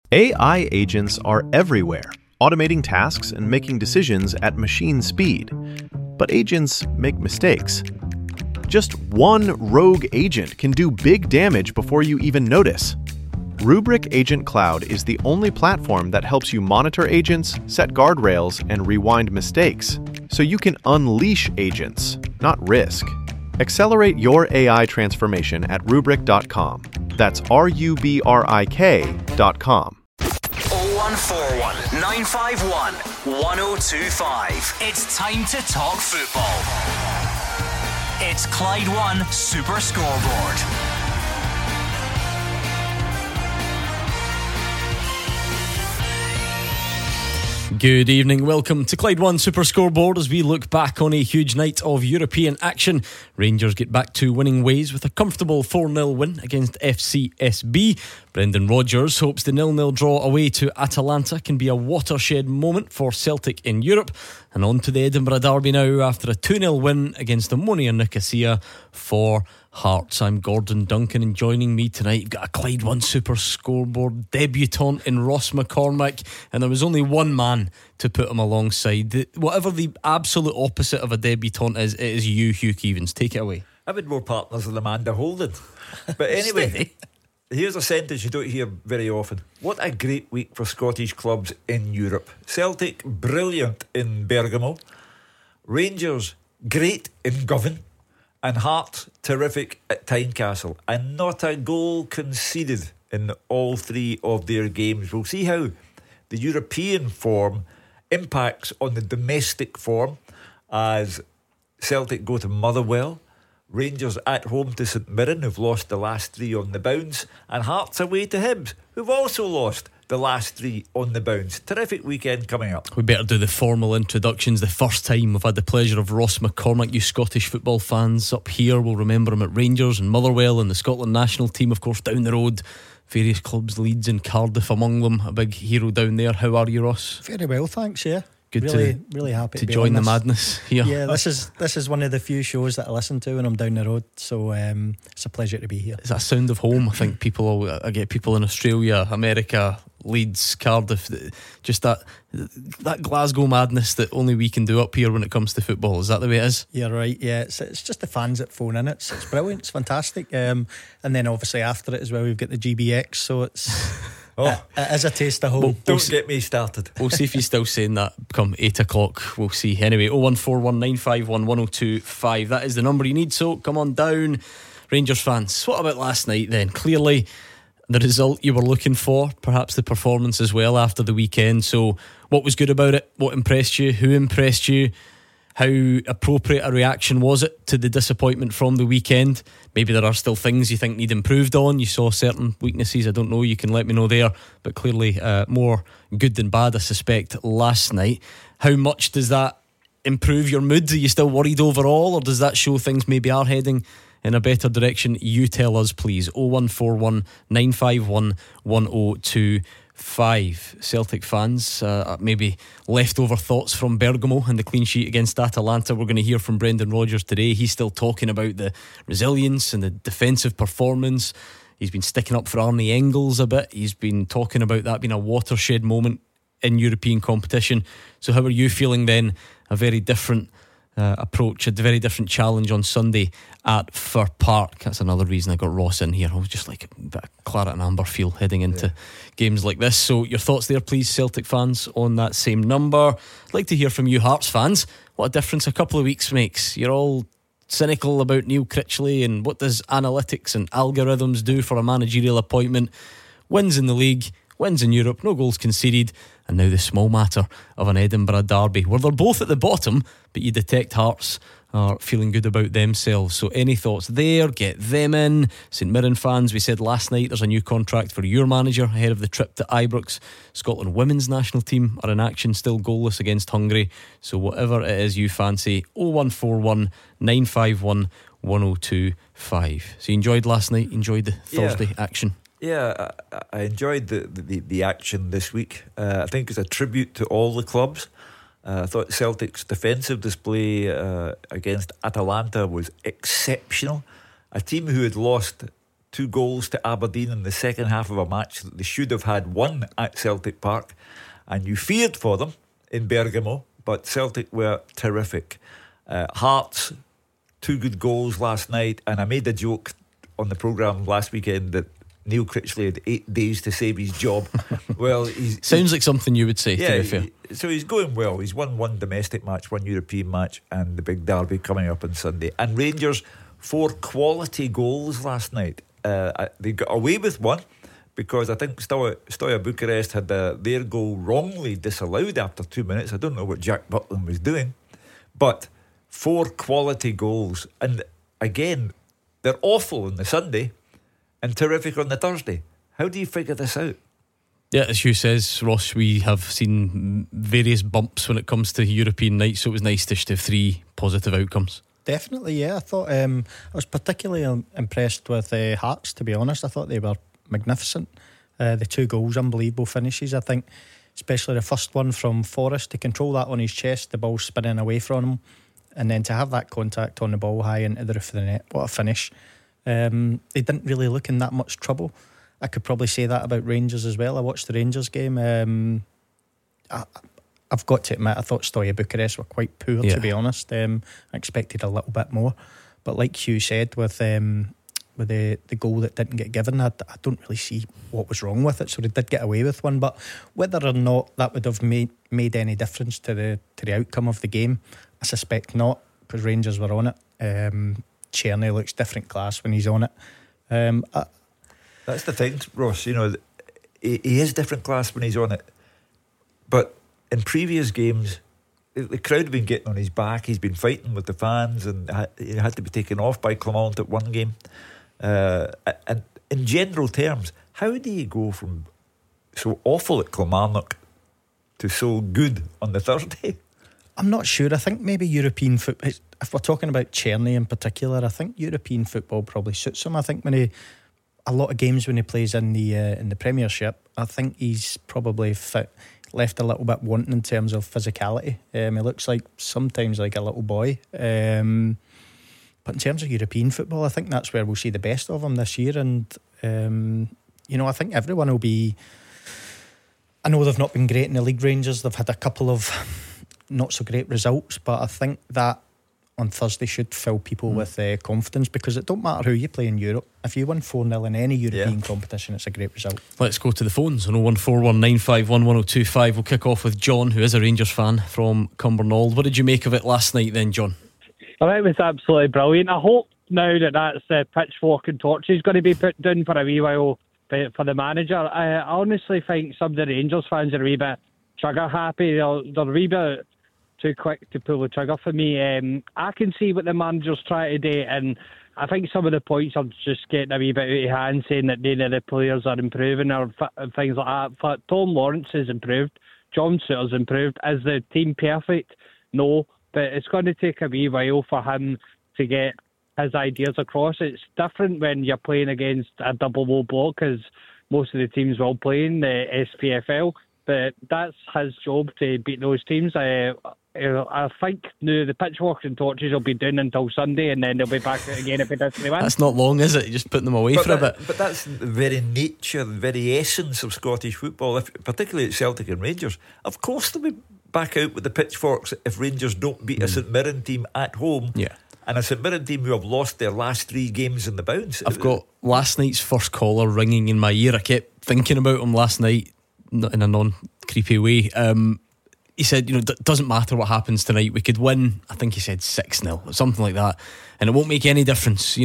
AI agents are everywhere, automating tasks and making decisions at machine speed. But agents make mistakes. Just one rogue agent can do big damage before you even notice. Rubrik Agent Cloud is the only platform that helps you monitor agents, set guardrails, and rewind mistakes, so you can unleash agents, not risk. Accelerate your AI transformation at Rubrik.com. That's RUBRIK.com. 0141 951 1025. It's time to talk football. It's Clyde One Super Scoreboard. Good evening, welcome to Clyde One Super Scoreboard as we look back on a huge night of European action. Rangers get back to winning ways with a comfortable 4-0 win against FCSB. Brendan Rodgers hopes the 0-0 draw away to Atalanta can be a watershed moment for Celtic in Europe. And on to the Edinburgh Derby now after a 2-0 win against Omonia Nicosia for Hearts. I'm Gordon Duncan, and joining me tonight you've got a Clyde One Super Scoreboard debutant in Ross McCormack, and there was only one man to put him alongside. Whatever the absolute opposite of a debutant is, it is you, Hugh Keevins. Take it away. I've had more partners than Amanda Holden. But anyway, here's a sentence you don't hear very often. What a great week for Scottish clubs in Europe. Celtic, brilliant in Bergamo. Rangers, great in Govan. And Hearts, terrific at Tynecastle. And not a goal conceded in all three of their games. We'll see how the European form impacts on the domestic form as Celtic go to Motherwell. Rangers at home to St Mirren, who've lost the last three on the bounce. And Hearts away to Hibs, who've also lost the last three on the bounce. Terrific weekend coming up. We better do the formal introductions. The first time we've had the pleasure of Ross McCormack. You Scottish football fans up here will remember him at Rangers and Motherwell and the Scotland national team, of course, down the road. Various clubs, Leeds and Cardiff among them. A big hero down there. How are you, Ross? Very well, thanks. Yeah, good really happy to be join on the this. madness here. Yeah, this is one of the few shows that I listen to when I'm down the road, so it's a pleasure to be here. It's that sound of home. I think I get people in Australia, America, Leeds, Cardiff, just that Glasgow madness that only we can do up here when it comes to football. Is that the way it is? You're right. Yeah, it's just the fans that phone in. It's brilliant. It's fantastic. And then obviously after it as well, we've got the GBX, so it's it is a taste of home. Well, Don't get me started. We'll see if he's still saying that come 8 o'clock. We'll see. Anyway, 01419511025. That is the number you need, so come on down. Rangers fans, what about last night then? Clearly the result you were looking for, perhaps the performance as well after the weekend. So what was good about it? What impressed you? Who impressed you? How appropriate a reaction was it to the disappointment from the weekend? Maybe there are still things you think need improved on. You saw certain weaknesses, I don't know, you can let me know there. But clearly more good than bad, I suspect, last night. How much does that improve your mood? Are you still worried overall, or does that show things maybe are heading in a better direction? You tell us, please. 0141 951 1025. Celtic fans, maybe leftover thoughts from Bergamo and the clean sheet against Atalanta. We're going to hear from Brendan Rodgers today. He's still talking about the resilience and the defensive performance. He's been sticking up for Arnie Engels a bit. He's been talking about that being a watershed moment in European competition. So how are you feeling then? A very different approach, a very different challenge on Sunday at Fir Park. That's another reason I got Ross in here. I was just like a bit of claret and amber feel heading into games like this. So your thoughts there, please, Celtic fans, on that same number. I'd like to hear from you, Hearts fans. What a difference a couple of weeks makes. You're all cynical about Neil Critchley and what does analytics and algorithms do for a managerial appointment. Wins in the league, wins in Europe, no goals conceded, and now the small matter of an Edinburgh derby where they're both at the bottom, but you detect Hearts are feeling good about themselves. So any thoughts there? Get them in. St Mirren fans, we said last night there's a new contract for your manager ahead of the trip to Ibrox. Scotland women's national team are in action, still goalless against Hungary. So whatever it is you fancy, 0141 951 1025. So you enjoyed last night, enjoyed the Thursday action? Yeah, I enjoyed the action this week. I think it's a tribute to all the clubs. I thought Celtic's defensive display against Atalanta was exceptional. A team who had lost 2 goals to Aberdeen in the second half of a match that they should have had won at Celtic Park, and you feared for them in Bergamo, but Celtic were terrific. Hearts, 2 good goals last night, and I made a joke on the programme last weekend that Neil Critchley had 8 days to save his job. Well, sounds like something you would say, yeah, to be fair. So he's going well. He's won 1 domestic match, 1 European match, and the big derby coming up on Sunday. And Rangers, 4 quality goals last night. They got away with 1 because I think Steaua Bucharest had their goal wrongly disallowed after 2 minutes. I don't know what Jack Butland was doing, but 4 quality goals. And again, they're awful on the Sunday and terrific on the Thursday. How do you figure this out? Yeah, as Hugh says, Ross, we have seen various bumps when it comes to European nights, so it was nice to have 3 positive outcomes. Definitely, yeah. I thought I was particularly impressed with Hearts, to be honest. I thought they were magnificent. The 2 goals, unbelievable finishes. I think especially the first one from Forrest, to control that on his chest, the ball spinning away from him, and then to have that contact on the ball high into the roof of the net. What a finish. They didn't really look in that much trouble. I could probably say that about Rangers as well. I watched the Rangers game. I've got to admit, I thought Steaua Bucharest were quite poor, to be honest. I expected a little bit more, but like Hugh said, with the goal that didn't get given, I don't really see what was wrong with it. So they did get away with 1, but whether or not that would have made any difference to the outcome of the game, I suspect not, because Rangers were on it. Czerny looks different class when he's on it. That's the thing, Ross. You know, he is different class when he's on it. But in previous games, the crowd have been getting on his back. He's been fighting with the fans, and he had to be taken off by Clermont at 1 game. And in general terms, how do you go from so awful at Kilmarnock to so good on the Thursday? I'm not sure. I think maybe European football, if we're talking about Czerny in particular, I think European football probably suits him. I think a lot of games when he plays in the Premiership, I think he's probably left a little bit wanting in terms of physicality. He looks like sometimes like a little boy. But in terms of European football, I think that's where we'll see the best of him this year. And I think everyone will be. I know they've not been great in the league, Rangers. They've had a couple of not so great results, but I think that on Thursday should fill people with confidence, because it don't matter who you play in Europe. If you win 4-0 in any European competition, it's a great result. Let's go to the phones on 01419511025. We'll kick off with John, who is a Rangers fan from Cumbernauld. What did you make of it last night then, John? Well, it was absolutely brilliant. I hope now that's pitchfork and torches going to be put down for a wee while for the manager. I honestly think some of the Rangers fans are a wee bit trigger happy. They're a wee bit too quick to pull the trigger for me. I can see what the manager's trying to do, and I think some of the points are just getting a wee bit out of hand, saying that none of the players are improving or things like that. But Tom Lawrence has improved, John Souttar's improved. Is the team perfect? No, but it's going to take a wee while for him to get his ideas across. It's different when you're playing against a double low block, because most of the teams will play in the SPFL, but that's his job to beat those teams. I think the pitchforks and torches will be down until Sunday, and then they'll be back out again if it doesn't win. That's not long, is it? You're just putting them away for a bit. But that's the very nature, the very essence of Scottish football, particularly at Celtic and Rangers. Of course they'll be back out with the pitchforks if Rangers don't beat a St Mirren team at home. Yeah. And a St Mirren team who have lost their last 3 games in the bounce. I've got last night's first caller ringing in my ear. I kept thinking about him last night, in a non-creepy way. He said, it doesn't matter what happens tonight. We could win, I think he said 6-0 or something like that, and it won't make any difference.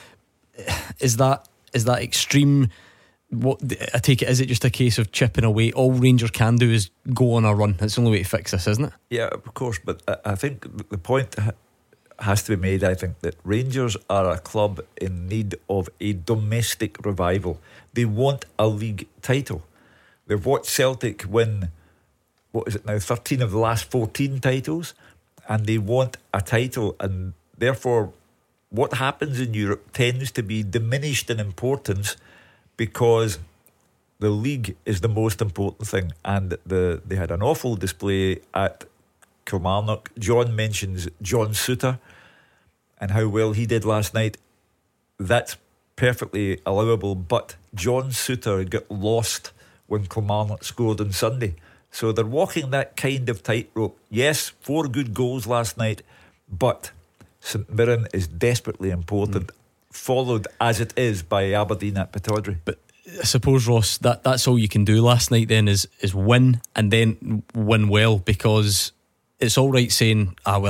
Is that extreme? What I take it, is it just a case of chipping away? All Rangers can do is go on a run. That's the only way to fix this, isn't it? Yeah, of course. But I think the point has to be made, I think, that Rangers are a club in need of a domestic revival. They want a league title. They've watched Celtic win, 13 of the last 14 titles, and they want a title, and therefore what happens in Europe tends to be diminished in importance, because the league is the most important thing. And they had an awful display at Kilmarnock. John mentions John Souttar and how well he did last night. That's perfectly allowable, but John Souttar got lost when Kilmarnock scored on Sunday. So they're walking that kind of tightrope. Yes, 4 good goals last night, but St Mirren is desperately important, followed as it is by Aberdeen at Pittodrie. But I suppose, Ross, that's all you can do last night then is win, and then win well, because it's all right saying a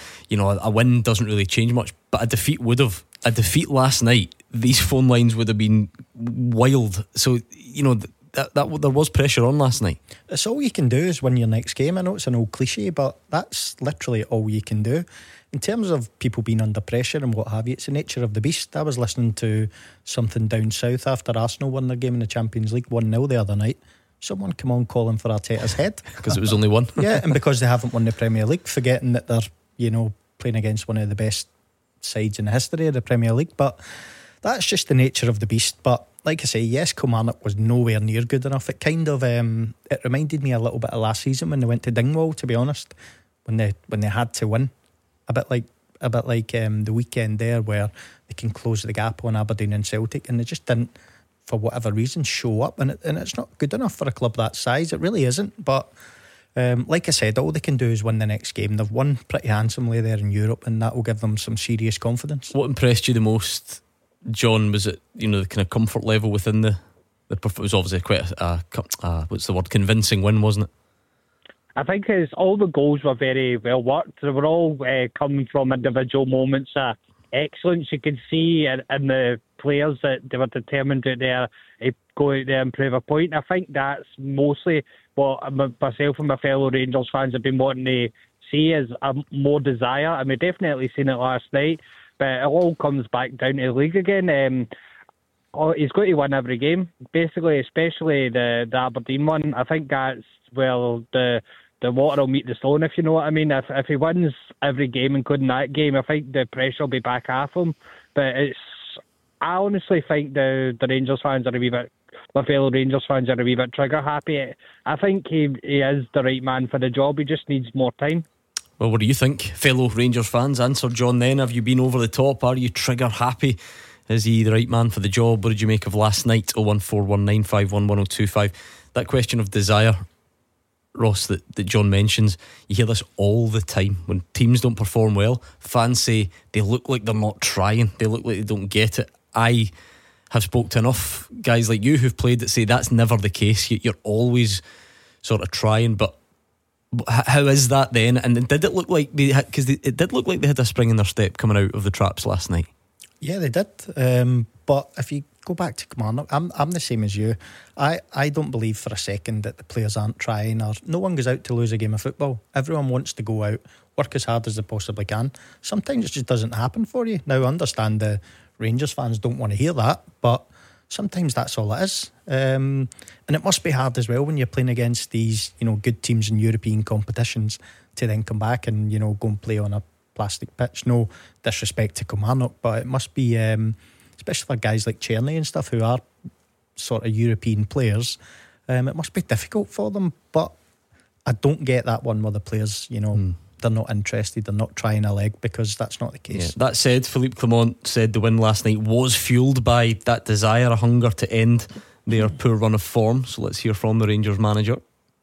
win doesn't really change much, but a defeat would have. A defeat last night, these phone lines would have been wild. So that there was pressure on last night. It's all you can do is win your next game. I know it's an old cliche, but that's literally all you can do. In terms of people being under pressure and what have you, it's the nature of the beast. I was listening to something down south after Arsenal won their game in the Champions League 1-0 the other night. Someone come on calling for Arteta's head because it was only one. Yeah, and because they haven't won the Premier League, forgetting that they're playing against one of the best sides in the history of the Premier League. But that's just the nature of the beast. But like I say, yes, Kilmarnock was nowhere near good enough. It kind of it reminded me a little bit of last season when they went to Dingwall, to be honest, when they had to win. A bit like the weekend there, where they can close the gap on Aberdeen and Celtic, and they just didn't, for whatever reason, show up. And it's not good enough for a club that size. It really isn't. But like I said, all they can do is win the next game. They've won pretty handsomely there in Europe, and that will give them some serious confidence. What impressed you the most, John? Was it the kind of comfort level within the it was obviously quite a convincing win, wasn't it? I think all the goals were very well worked. They were all coming from individual moments of excellence. You could see in the players that they were determined to go out there and prove a point. I think that's mostly what myself and my fellow Rangers fans have been wanting to see, is a more desire. And we've definitely seen it last night, but it all comes back down to the league again. He's got to win every game, basically, especially the Aberdeen one. I think that's where the water will meet the stone, if you know what I mean. If he wins every game, including that game, I think the pressure will be back half him. But I honestly think the Rangers fans are my fellow Rangers fans are a wee bit trigger happy. I think he is the right man for the job. He just needs more time. Well, what do you think, fellow Rangers fans? Answer John then. Have you been over the top? Are you trigger happy? Is he the right man for the job? What did you make of last night? 01419511025. That question of desire, Ross, that John mentions, you hear this all the time. When teams don't perform well, fans say they look like they're not trying, they look like they don't get it. I have spoke to enough guys like you who've played that say that's never the case. You're always sort of trying. But how is that then? And did it look like it did look like they had a spring in their step coming out of the traps last night? Yeah, they did. But if you go back to Kilmarnock, I'm the same as you. I don't believe for a second that the players aren't trying, or no one goes out to lose a game of football. Everyone wants to go out, work as hard as they possibly can. Sometimes it just doesn't happen for you. Now, I understand the Rangers fans don't want to hear that, but sometimes that's all it is. And it must be hard as well when you're playing against these, good teams in European competitions, to then come back and, go and play on a plastic pitch. No disrespect to Kilmarnock, but it must be, especially for guys like Cherny and stuff who are sort of European players, it must be difficult for them. But I don't get that one where the players, they're not interested, they're not trying a leg, because that's not the case. Yeah. That said, Philippe Clement said the win last night was fueled by that desire, a hunger to end their poor run of form. So let's hear from the Rangers manager.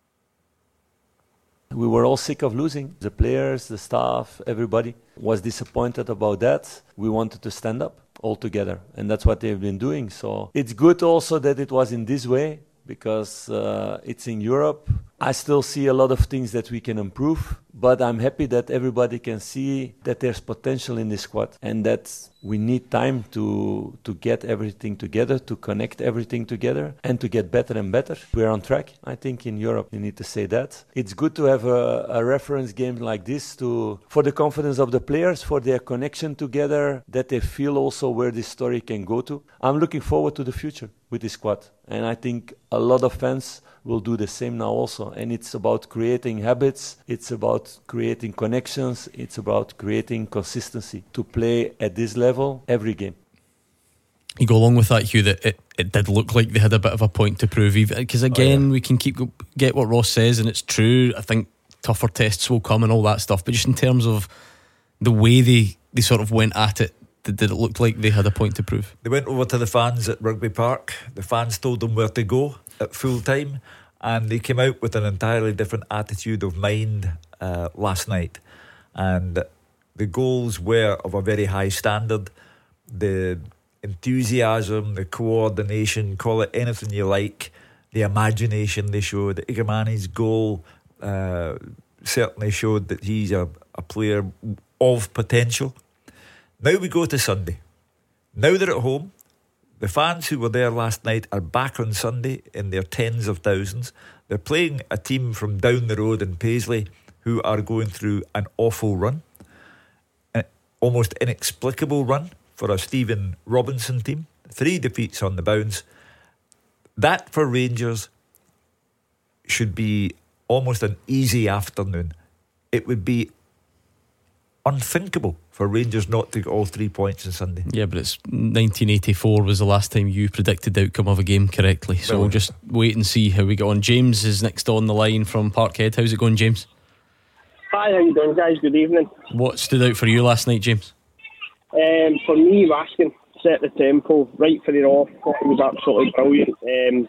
We were all sick of losing. The players, the staff, everybody was disappointed about that. We wanted to stand up all together, and that's what they've been doing. So it's good also that it was in this way, because it's in Europe. I still see a lot of things that we can improve, but I'm happy that everybody can see that there's potential in this squad, and that we need time to get everything together, to connect everything together, and to get better and better. We're on track, I think, in Europe. You need to say that. It's good to have a reference game like this for the confidence of the players, for their connection together, that they feel also where this story can go to. I'm looking forward to the future with this squad, and I think a lot of fans will do the same now also. And it's about creating habits, it's about creating connections, it's about creating consistency to play at this level every game. You go along with that, Hugh, that it did look like they had a bit of a point to prove, because again, we can get what Ross says, and it's true. I think tougher tests will come and all that stuff, but just in terms of the way they sort of went at it did it look like they had a point to prove? They went over to the fans at Rugby Park. The fans told them where to go at full time, and they came out with an entirely different attitude of mind last night. And the goals were of a very high standard. The enthusiasm, the coordination, call it anything you like, the imagination they showed. Igamani's goal certainly showed that he's a player of potential. Now we go to Sunday. Now they're at home. The fans who were there last night are back on Sunday in their tens of thousands. They're playing a team from down the road in Paisley who are going through an awful run, an almost inexplicable run for a Stephen Robinson team. 3 defeats on the bounce. That for Rangers should be almost an easy afternoon. It would be unthinkable for Rangers not to get all 3 points on Sunday. Yeah, but it's 1984 was the last time you predicted the outcome of a game correctly. So we'll just wait and see how we get on. James is next on the line from Parkhead. How's it going, James? Hi, how you doing, guys? Good evening. What stood out for you last night, James? For me, Raskin set the tempo right for it off. Thought it was absolutely brilliant.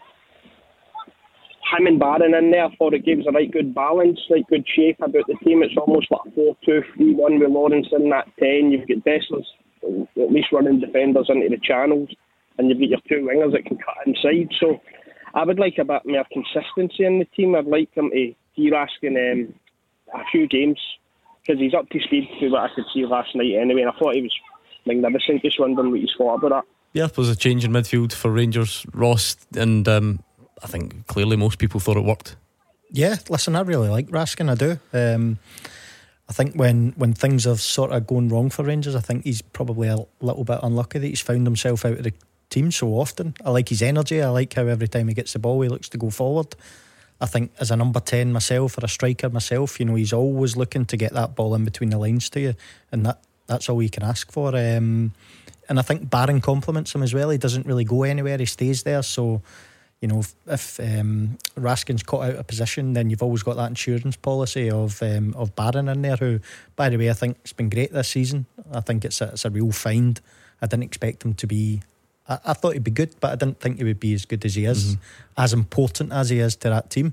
Him and Barron in there, thought it gave us a right good balance, right good shape about the team. It's almost like 4-2-3-1 with Lawrence in that 10. You've got Dessler's at least running defenders into the channels, and you've got your 2 wingers that can cut inside. So I would like a bit more consistency in the team. I'd like him to see Raskin a few games, because he's up to speed to what I could see last night anyway, and I thought he was magnificent. Just wondering what you thought about that. Yeah, there was a change in midfield for Rangers, Ross, and I think clearly most people thought it worked. Yeah, listen, I really like Raskin, I do. I think when things are sort of going wrong for Rangers, I think he's probably a little bit unlucky that he's found himself out of the team so often. I like his energy. I like how every time he gets the ball he looks to go forward. I think as a number 10 myself, or a striker myself, you know, he's always looking to get that ball in between the lines to you, and that's all you can ask for. And I think Barron compliments him as well. He doesn't really go anywhere, he stays there. So, you know, if Raskin's caught out of position, then you've always got that insurance policy of Barron in there, who, by the way, I think has been great this season. I think it's a real find. I didn't expect him to be. I thought he'd be good, but I didn't think he would be as good as he is, as important as he is to that team.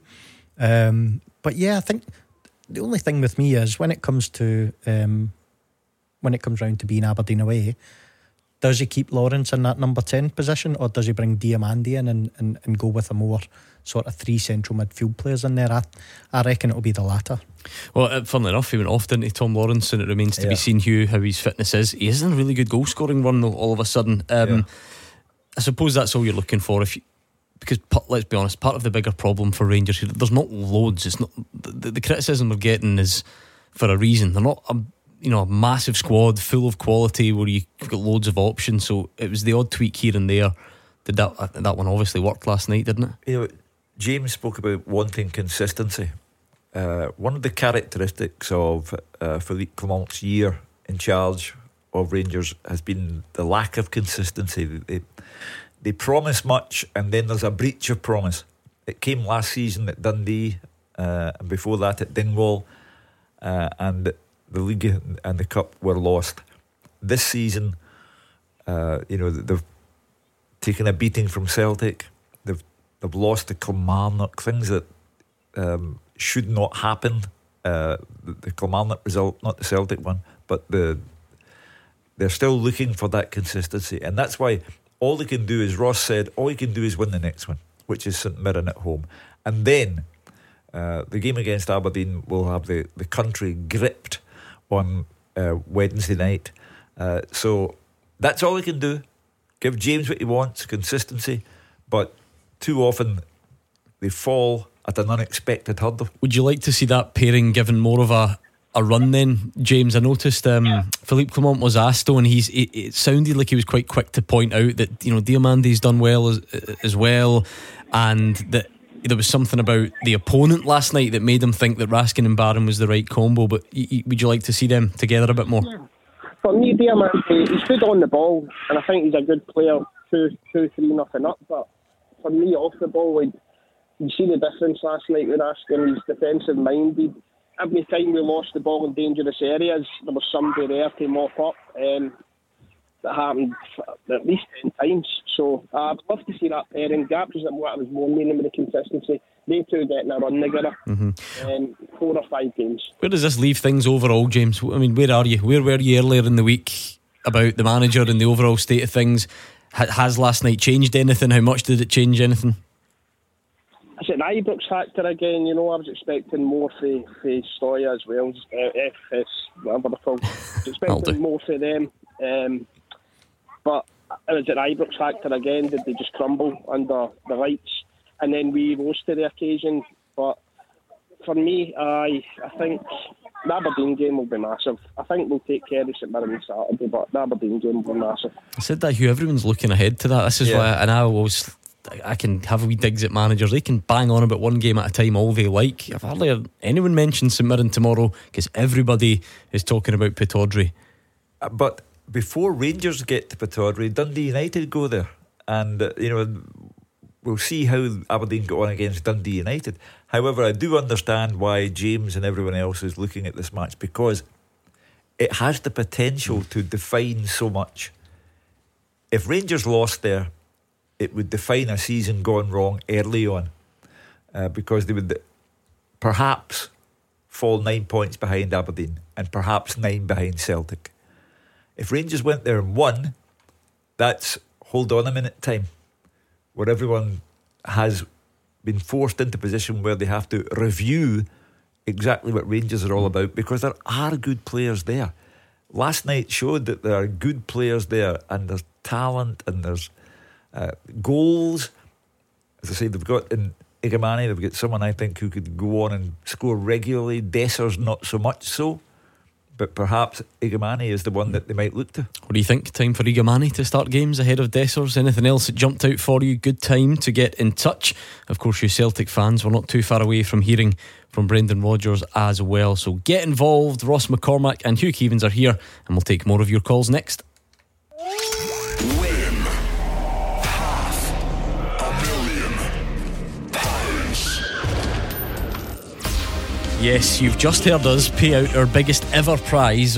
But yeah, I think the only thing with me is when it comes round to being Aberdeen away, does he keep Lawrence in that number 10 position, or does he bring Diamandi in and go with a more sort of 3 central midfield players in there? I reckon it'll be the latter. Well, funnily enough, he went off, didn't he, Tom Lawrence, and it remains to be seen, Hugh, how his fitness is. He is in a really good goal scoring run though, all of a sudden. I suppose that's all you're looking for, because let's be honest, part of the bigger problem for Rangers here, there's not loads. It's not the criticism we're getting is for a reason. They're not a massive squad full of quality where you've got loads of options. So it was the odd tweak here and there. Did that one obviously worked last night, didn't it? You know, James spoke about wanting consistency. One of the characteristics of Philippe Clement's year in charge of Rangers has been the lack of consistency. They promise much, and then there's a breach of promise. It came last season at Dundee, and before that at Dingwall, and the league and the cup were lost. This season, they've taken a beating from Celtic. They've lost to Kilmarnock, things that should not happen. The Kilmarnock result, not the Celtic one, but they're still looking for that consistency, and that's why all they can do, as Ross said, all you can do is win the next one, which is St Mirren at home, and then the game against Aberdeen will have the country gripped on Wednesday night. So that's all they can do. Give James what he wants, consistency, but too often they fall at an unexpected hurdle. Would you like to see that pairing given more of a run then, James? I noticed Philippe Clement was asked though, and it sounded like he was quite quick to point out that Diamandi's done well as well, and that there was something about the opponent last night that made him think that Raskin and Barron was the right combo. But would you like to see them together a bit more? For me, Diamandi, he's good on the ball, and I think he's a good player. 2-3-0 up, but for me, off the ball, you see the difference last night with Raskin. He's defensive minded. Every time we lost the ball in dangerous areas, there was somebody there to mop up. The that happened at least 10 times. So I'd love to see that pairing. Gap was what I was more meaning with the consistency. They two getting a run together. 4 or 5 games. Where does this leave things overall, James? I mean, where are you? Where were you earlier in the week about the manager and the overall state of things? Has last night changed anything? How much did it change anything? I said Ibrox factor again. I was expecting more for Stoya as well. FS, whatever they're called. I was expecting more for them. But it was an Ibrox factor again. Did they just crumble under the lights? And then we rose to the occasion. But for me, I think the Aberdeen game will be massive. I think we'll take care of St Mirren on Saturday, but the Aberdeen game will be massive. I said that, Hugh. Everyone's looking ahead to that. This is why, and I can have wee digs at managers. They can bang on about one game at a time all they like. I've hardly heard anyone mention St Mirren tomorrow because everybody is talking about Pittodrie. But before Rangers get to Pittodrie, Dundee United go there, and we'll see how Aberdeen go on against Dundee United. However, I do understand why James and everyone else is looking at this match, because it has the potential to define so much. If Rangers lost there, it would define a season gone wrong early on, because they would perhaps fall 9 points behind Aberdeen and perhaps 9 behind Celtic. If Rangers went there and won, that's hold on a minute time, where everyone has been forced into a position where they have to review exactly what Rangers are all about, because there are good players there. Last night showed that there are good players there, and there's talent and there's goals. As I say, they've got in Igamani, they've got someone I think who could go on and score regularly. Desser's not so much so, but perhaps Igamani is the one that they might look to. What do you think? Time for Igamani to start games ahead of Dessers? Anything else that jumped out for you? Good time to get in touch. Of course, you Celtic fans, we're not too far away from hearing from Brendan Rodgers as well, so get involved. Ross McCormack and Hugh Keevins are here, and we'll take more of your calls next. Win £500,000. Yes, you've just heard us pay out our biggest ever prize of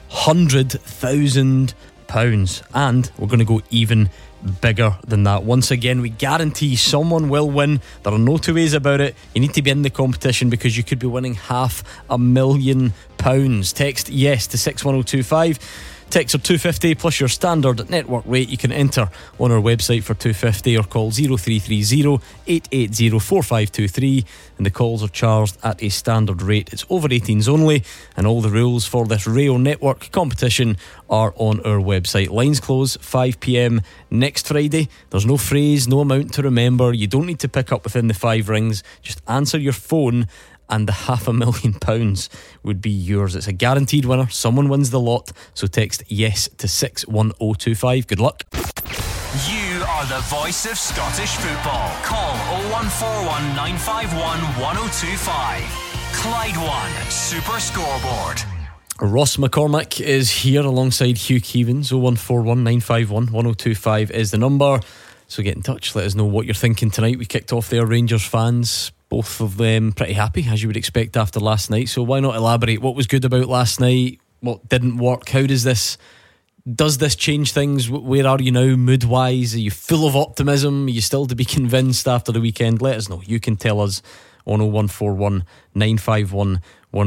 £400,000, and we're going to go even bigger than that. Once again, we guarantee someone will win. There are no two ways about it. You need to be in the competition because you could be winning £500,000. Text yes to 61025. Text are $2.50 plus your standard network rate. You can enter on our website for $2.50 or call 0330 880 4523, and the calls are charged at a standard rate. It's over 18s only, and all the rules for this Rail Network competition are on our website. Lines close 5pm next Friday. There's no phrase, no amount to remember. You don't need to pick up within the 5 rings. Just answer your phone and the £500,000 would be yours. It's a guaranteed winner. Someone wins the lot, so text yes to 61025. Good luck. You are the voice of Scottish football. Call 0141 951 1025. Clyde One Super Scoreboard. Ross McCormack is here alongside Hugh Keevins. 0141 951 1025 is the number, so get in touch, let us know what you're thinking tonight. We kicked off there, Rangers fans, both of them pretty happy, as you would expect after last night. So why not elaborate? What was good about last night? What didn't work? How does this change things? Where are you now mood wise? Are you full of optimism? Are you still to be convinced after the weekend? Let us know. You can tell us on 0141 951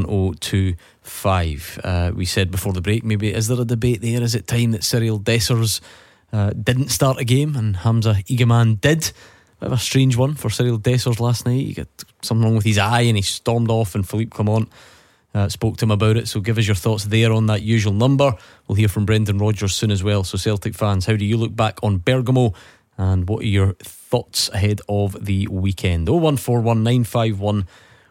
1025. We said before the break, maybe is there a debate there? Is it time that Cyril Dessers didn't start a game and Hamza Igaman did? Bit of a strange one for Cyril Dessers last night. He got something wrong with his eye and he stormed off, and Philippe Clement spoke to him about it. So give us your thoughts there on that usual number. We'll hear from Brendan Rodgers soon as well. So Celtic fans, how do you look back on Bergamo, and what are your thoughts ahead of the weekend? 0141 951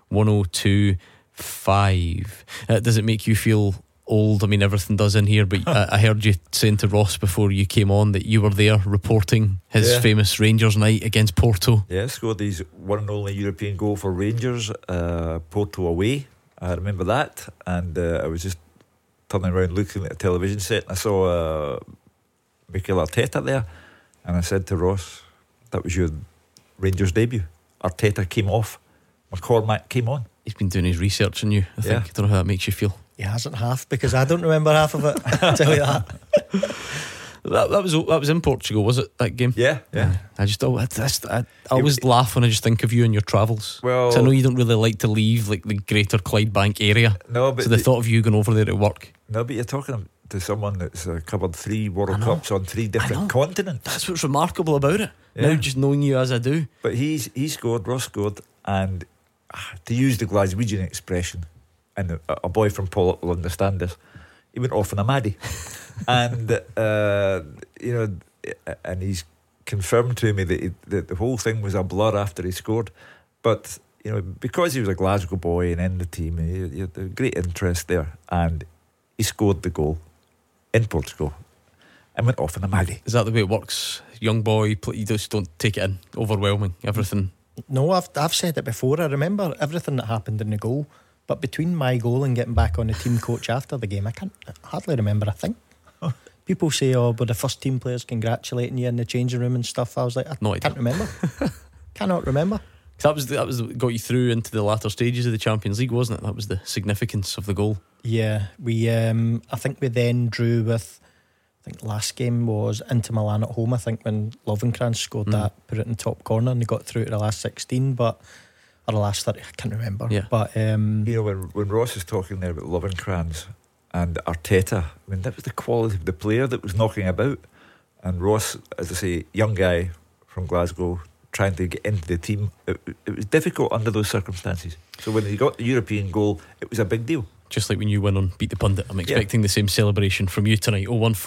1025. Does it make you feel old? I mean, everything does in here, but I heard you saying to Ross before you came on that you were there reporting his famous Rangers night against Porto. Yeah, scored his one and only European goal for Rangers, Porto away. I remember that, and I was just turning around looking at a television set, and I saw Mikel Arteta there, and I said to Ross, that was your Rangers debut. Arteta came off, McCormack came on. He's been doing his research on you, I think. I don't know how that makes you feel. He hasn't half, because I don't remember half of it. I'll tell you that. That was in Portugal, was it, that game? Yeah. I always laugh when I just think of you and your travels. Well, 'cause I know you don't really like to leave like the greater Clydebank area. No, but so the thought of you going over there to work. No, but you're talking to someone that's covered 3 World Cups on 3 different continents. That's what's remarkable about it. Yeah. Now, just knowing you as I do. But he scored, Ross scored, and to use the Glaswegian expression, and a boy from Pollok will understand this, he went off on a maddie. And and he's confirmed to me that the whole thing was a blur after he scored. But because he was a Glasgow boy and in the team, he had a great interest there, and he scored the goal in Portugal and went off on a maddie. Is that the way it works? Young boy, you just don't take it in. Overwhelming, everything. No, I've said it before. I remember everything that happened in the goal, but between my goal and getting back on the team coach after the game, I hardly remember a thing. People say, were the first team players congratulating you in the changing room and stuff? I was like, I can't remember. Cannot remember. That was got you through into the latter stages of the Champions League, wasn't it? That was the significance of the goal. Yeah, we. I think we then drew with. I think last game was Inter Milan at home. I think when Lovenkrands scored that, put it in the top corner, and they got through to the last 16, or the last 30. I can't remember. Yeah. But when Ross is talking there about Lovenkrands and Arteta, I mean, that was the quality of the player that was knocking about. And Ross, as I say, young guy from Glasgow, trying to get into the team, it was difficult under those circumstances. So when he got the European goal, it was a big deal. Just like when you win on Beat the Pundit, I'm expecting the same celebration from you tonight.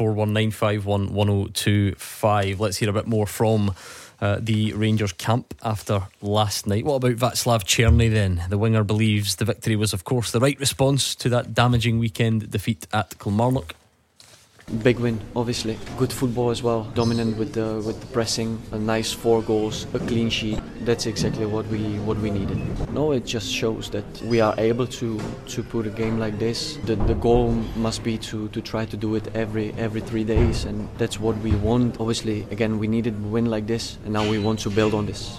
01419511025. Let's hear a bit more from the Rangers camp after last night. What about Václav Černý then? The winger believes the victory was of course the right response to that damaging weekend defeat at Kilmarnock. Big win, obviously. Good football as well. Dominant with the pressing. A nice 4 goals, a clean sheet. That's exactly what we needed. No, it just shows that we are able to put a game like this. The goal must be to try to do it every 3 days, and that's what we want. Obviously, again, we needed a win like this, and now we want to build on this.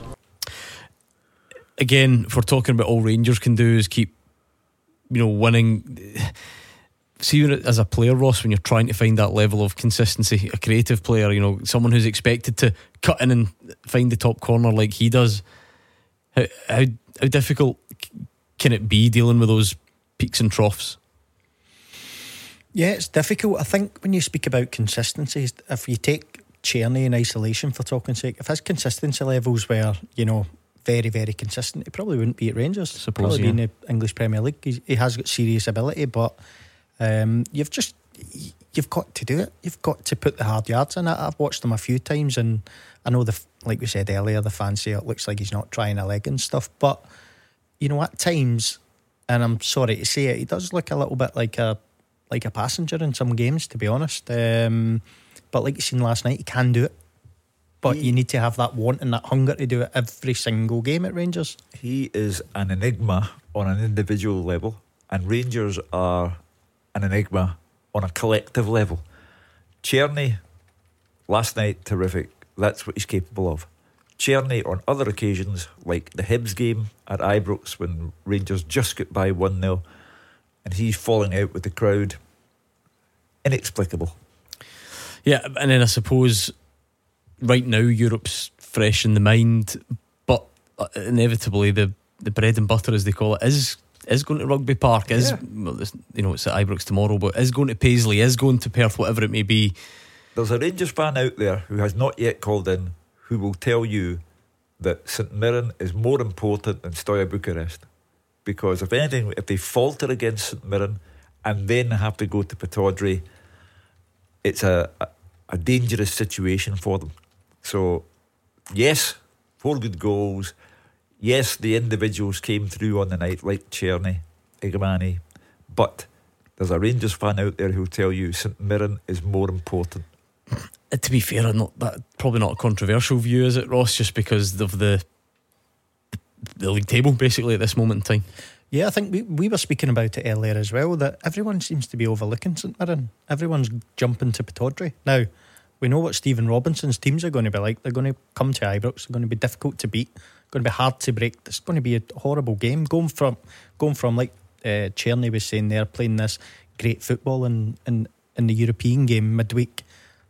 Again, if we're talking about all Rangers can do is keep, winning. See, as a player, Ross, when you're trying to find that level of consistency, a creative player, someone who's expected to cut in and find the top corner like he does, how difficult can it be dealing with those peaks and troughs? Yeah, it's difficult. I think when you speak about consistency, if you take Černý in isolation for talking sake, if his consistency levels were, very, very consistent, he probably wouldn't be at Rangers. Probably be in the English Premier League. He has got serious ability, but you've got to do it. You've got to put the hard yards in it. I've watched him a few times, and I know like we said earlier, the fans say it looks like he's not trying a leg and stuff, but at times, and I'm sorry to say it, he does look a little bit like a passenger in some games, to be honest. But like you seen last night, he can do it. But you need to have that want and that hunger to do it every single game at Rangers. He is an enigma on an individual level, and Rangers are an enigma on a collective level. Černý, last night, terrific. That's what he's capable of. Černý, on other occasions, like the Hibs game at Ibrox when Rangers just got by 1-0, and he's falling out with the crowd. Inexplicable. Yeah, and then I suppose right now Europe's fresh in the mind, but inevitably the bread and butter, as they call it, is going to Rugby Park, it's at Ibrox tomorrow, but is going to Paisley, is going to Perth, whatever it may be. There's a Rangers fan out there who has not yet called in, who will tell you that St Mirren is more important than Steaua Bucharest, because if anything, if they falter against St Mirren and then have to go to Pittodrie, it's a dangerous situation for them. So yes, 4 good goals. Yes, the individuals came through on the night, like Černý, Igmani, but there's a Rangers fan out there who'll tell you St Mirren is more important. To be fair, probably not a controversial view, is it, Ross? Just because of the league table, basically, at this moment in time. Yeah, I think we were speaking about it earlier as well, that everyone seems to be overlooking St Mirren. Everyone's jumping to Pittodrie. Now, we know what Stephen Robinson's teams are going to be like. They're going to come to Ibrox. They're going to be difficult to beat. Going to be hard to break. It's going to be a horrible game. Going from like Černý was saying there, playing this great football in the European game midweek,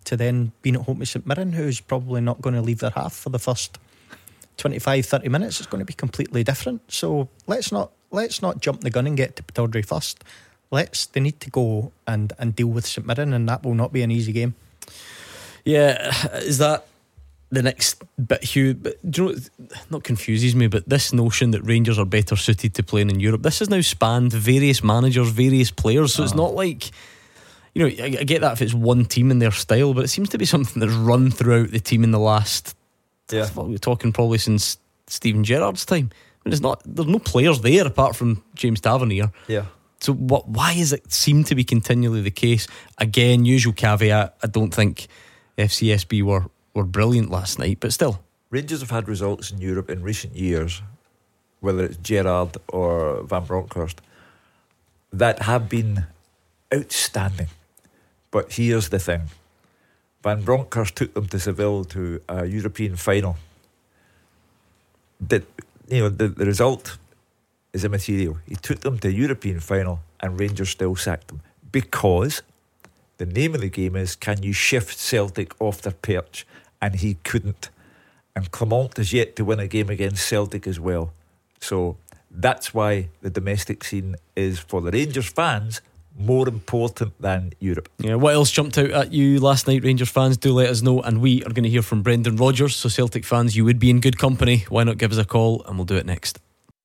to then being at home to St Mirren, who's probably not going to leave their half for the first 25-30 minutes. It's going to be completely different. So let's not jump the gun and get to Pittodrie first. They need to go and deal with St Mirren, and that will not be an easy game. Yeah, is that the next bit, Hugh? But do you know what not confuses me, but this notion that Rangers are better suited to playing in Europe, this has now spanned various managers, various players. So it's not like, you know, I get that if it's one team in their style, but it seems to be something that's run throughout the team in the last, we're talking probably since Steven Gerrard's time. I mean, there's no players there apart from James Tavernier. Yeah. So why is it seem to be continually the case? Again, usual caveat, I don't think FCSB were brilliant last night, but still. Rangers have had results in Europe in recent years, whether it's Gerrard or Van Bronckhorst, that have been outstanding. But here's the thing. Van Bronckhorst took them to Seville to a European final. The result is immaterial. He took them to a European final and Rangers still sacked them, because the name of the game is, can you shift Celtic off their perch? And he couldn't. And Clement is yet to win a game against Celtic as well. So that's why the domestic scene is, for the Rangers fans, more important than Europe. Yeah, what else jumped out at you last night, Rangers fans? Do let us know, and we are going to hear from Brendan Rodgers. So Celtic fans, you would be in good company. Why not give us a call and we'll do it next.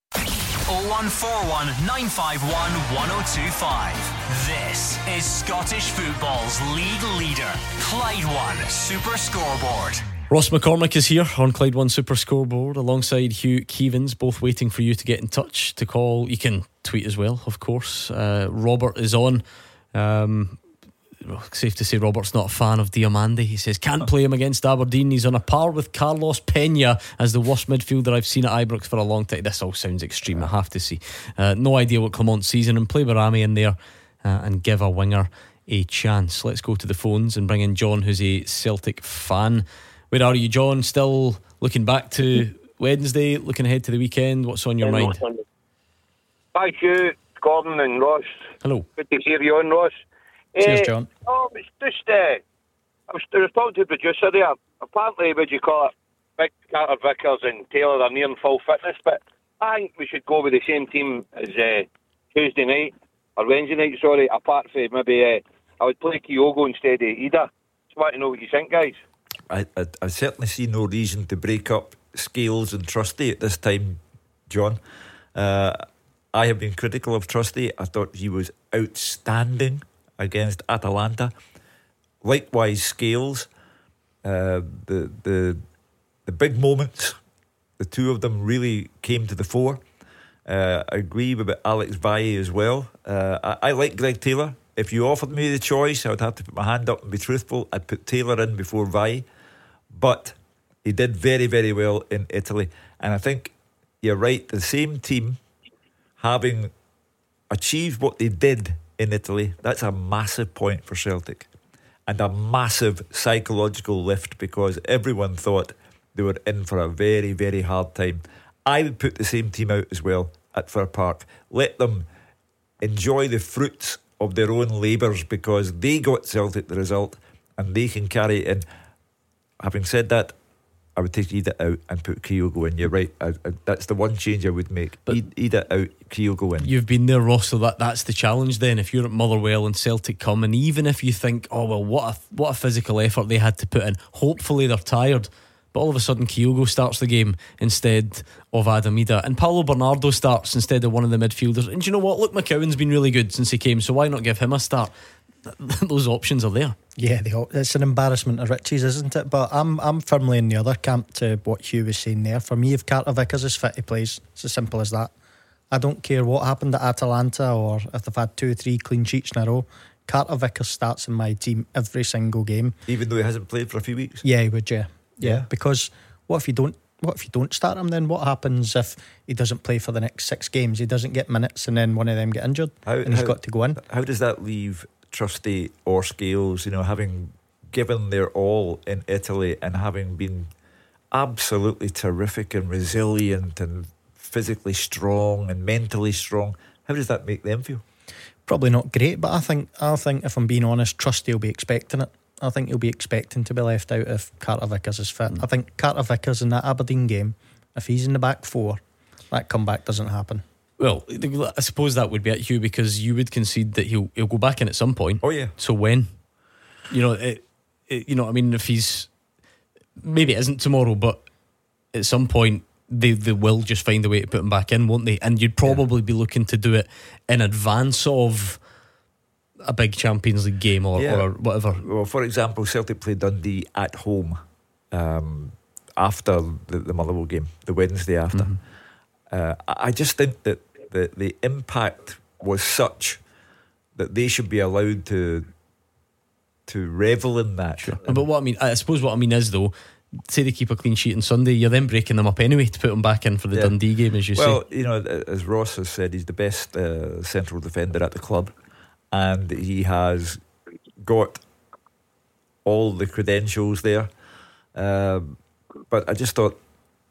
0141 951 1025. This is Scottish football's league leader, Clyde One Super Scoreboard. Ross McCormick is here on Clyde One Super Scoreboard alongside Hugh Keevins, both waiting for you to get in touch, to call. You can tweet as well, of course. Robert is on. Safe to say Robert's not a fan of Diomande. He says can't play him against Aberdeen. He's on a par with Carlos Peña as the worst midfielder I've seen at Ibrox for a long time. This all sounds extreme, I have to see. No idea what Clement sees in him. Play Barami in there and give a winger a chance. Let's go to the phones and bring in John, who's a Celtic fan. Where are you, John? Still looking back to Wednesday, looking ahead to the weekend? What's on your mind? Hi Hugh, Gordon and Ross. Hello. Good to hear you on, Ross. Cheers, John. It's just I was talking to the producer there. Apparently, would you call it, Big Carter Vickers and Taylor are nearing full fitness, but I think we should go with the same team as Tuesday night or Wednesday night, sorry, apart from maybe I would play Kyogo instead of Ida. Just want to know what you think, guys. I certainly see no reason to break up Scales and Trusty at this time, John. I have been critical of Trusty. I thought he was outstanding against Atalanta. Likewise, Scales. The big moments, the two of them really came to the fore. I agree with Alex Valle as well. I like Greg Taylor. If you offered me the choice, I would have to put my hand up and be truthful. I'd put Taylor in before Valle. But he did very, very well in Italy. And I think you're right, the same team having achieved what they did in Italy, that's a massive point for Celtic and a massive psychological lift, because everyone thought they were in for a very, very hard time. I would put the same team out as well at Fir Park. Let them enjoy the fruits of their own labours, because they got Celtic the result and they can carry it in. Having said that, I would take Ida out and put Kyogo in. You're right, that's the one change I would make. But Ida out, Kyogo in. You've been there, Ross, so that's the challenge then. If you're at Motherwell and Celtic come, and even if you think, oh well, what a physical effort they had to put in, hopefully they're tired, but all of a sudden Kyogo starts the game instead of Adam Ida, and Paulo Bernardo starts instead of one of the midfielders. And do you know what? Luke McCowan's been really good since he came, so why not give him a start? Those options are there. Yeah, it's an embarrassment of riches, isn't it? But I'm firmly in the other camp to what Hugh was saying there. For me, if Carter Vickers is fit, he plays. It's as simple as that. I don't care what happened at Atalanta or if they've had 2 or 3 clean sheets in a row. Carter Vickers starts in my team every single game. Even though he hasn't played for a few weeks? Yeah, he would, yeah. Because what if you don't start him then? What happens if he doesn't play for the next 6 games? He doesn't get minutes and then one of them get injured and he's got to go in. How does that leave Trusty or Scales, having given their all in Italy and having been absolutely terrific and resilient and physically strong and mentally strong? How does that make them feel? Probably not great, but I think if I'm being honest, Trusty will be expecting it. I think he'll be expecting to be left out if Carter Vickers is fit. I think Carter Vickers in that Aberdeen game, if he's in the back four, that comeback doesn't happen. Well, I suppose that would be at Hugh, because you would concede that he'll go back in at some point. Oh yeah. So when? You know, I mean, if he's, maybe it isn't tomorrow, but at some point they will just find a way to put him back in, won't they? And you'd probably be looking to do it in advance of a big Champions League game or whatever. Well, for example, Celtic played Dundee at home after the Motherwell game, the Wednesday after. I just think that the impact was such that they should be allowed to revel in that. Sure. But I suppose what I mean is, though, say they keep a clean sheet on Sunday, you're then breaking them up anyway to put them back in for the Dundee game, as you say. Well, you know, as Ross has said, he's the best central defender at the club, and he has got all the credentials there. But I just thought,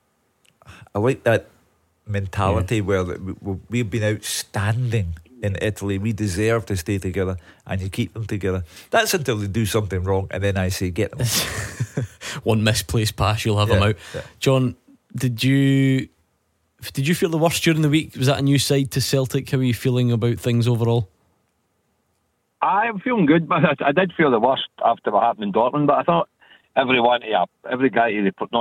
I like that mentality where we've been outstanding in Italy, we deserve to stay together, and you keep them together. That's until they do something wrong, and then I say get them. One misplaced pass, you'll have them out. John, did you feel the worst during the week? Was that a new side to Celtic? How are you feeling about things overall? I'm feeling good, but I did feel the worst after what happened in Dortmund. But I thought every guy,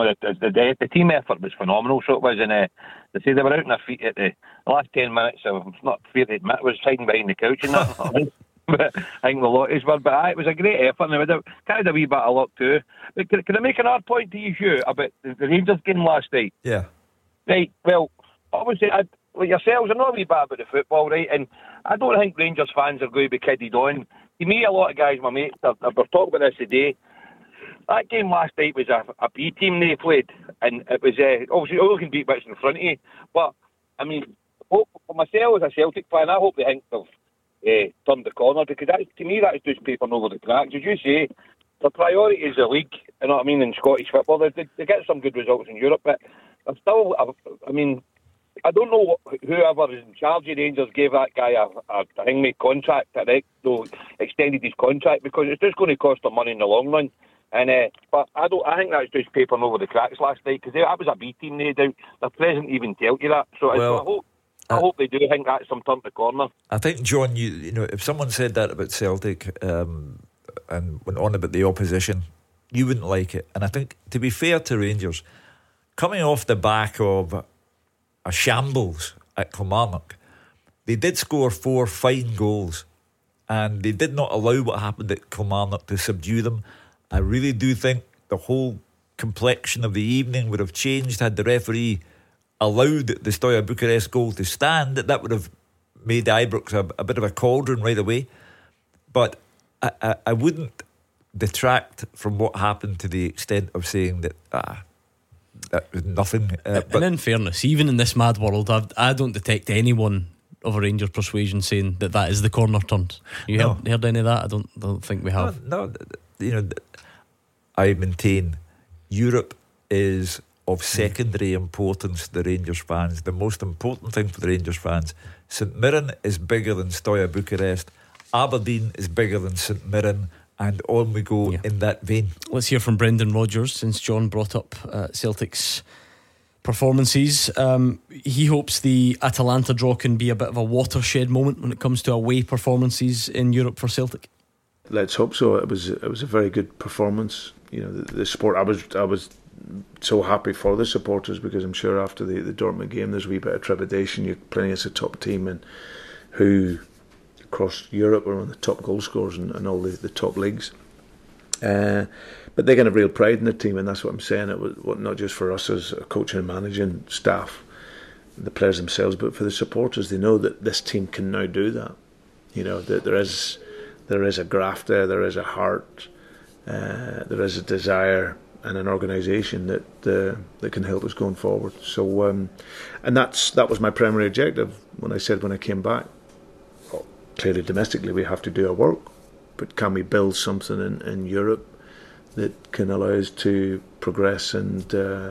the team effort was phenomenal. So it was, and they say they were out on their feet at the last 10 minutes. So it's not fair to admit, I was hiding behind the couch and that. But I think the lotties were. But it was a great effort, and it had a wee bit of luck too. But can I make another point to you, Hugh, about the Rangers game last night? Yeah. Right. Well, obviously, like yourselves, I know a wee bit about the football, right? And I don't think Rangers fans are going to be kidded on. To me, a lot of guys, my mates, I've talked about this today. That game last night was a B team they played, and it was obviously all can beat bits in front of you. But I mean, for myself as a Celtic fan, I hope they think they've turned the corner, because to me that's just papering over the cracks. As you say, the priority is the league. You know what I mean? In Scottish football, they get some good results in Europe, but I'm still. I mean, I don't know whoever is in charge of Rangers gave that guy a hangmate contract, extended his contract, because it's just going to cost them money in the long run. And but I think that's just papering over the cracks last night, because that was a B team they down. Their president even tell you that. So I hope they do think that's some turn the corner. I think, John, you know, if someone said that about Celtic and went on about the opposition, you wouldn't like it. And I think, to be fair to Rangers, coming off the back of a shambles at Kilmarnock, they did score 4 fine goals, and they did not allow what happened at Kilmarnock to subdue them. I really do think the whole complexion of the evening would have changed had the referee allowed the Steaua Bucharest goal to stand. That would have made Ibrox a bit of a cauldron right away. But I wouldn't detract from what happened to the extent of saying that that was nothing. And in fairness, even in this mad world, I don't detect anyone of a Rangers persuasion saying that is the corner turned. You heard any of that? I don't think we have. No, you know, I maintain Europe is of secondary importance to the Rangers fans. The most important thing for the Rangers fans, St Mirren is bigger than Steaua Bucharest, Aberdeen is bigger than St Mirren, and on we go in that vein. Let's hear from Brendan Rodgers, since John brought up Celtic's performances. He hopes the Atalanta draw can be a bit of a watershed moment when it comes to away performances in Europe for Celtic. Let's hope so. It was a very good performance. You know, the support. I was so happy for the supporters, because I'm sure after the Dortmund game there's a wee bit of trepidation. You're playing as a top team, and who across Europe are one of the top goal scorers and all the top leagues. But they're going to have real pride in their team, and that's what I'm saying. It was not just for us as a coaching and managing staff, the players themselves, but for the supporters. They know that this team can now do that. You know, that there is a graft there is a heart, there is a desire and an organisation that can help us going forward. So, and that was my primary objective when I came back. Well, clearly domestically we have to do our work, but can we build something in Europe that can allow us to progress and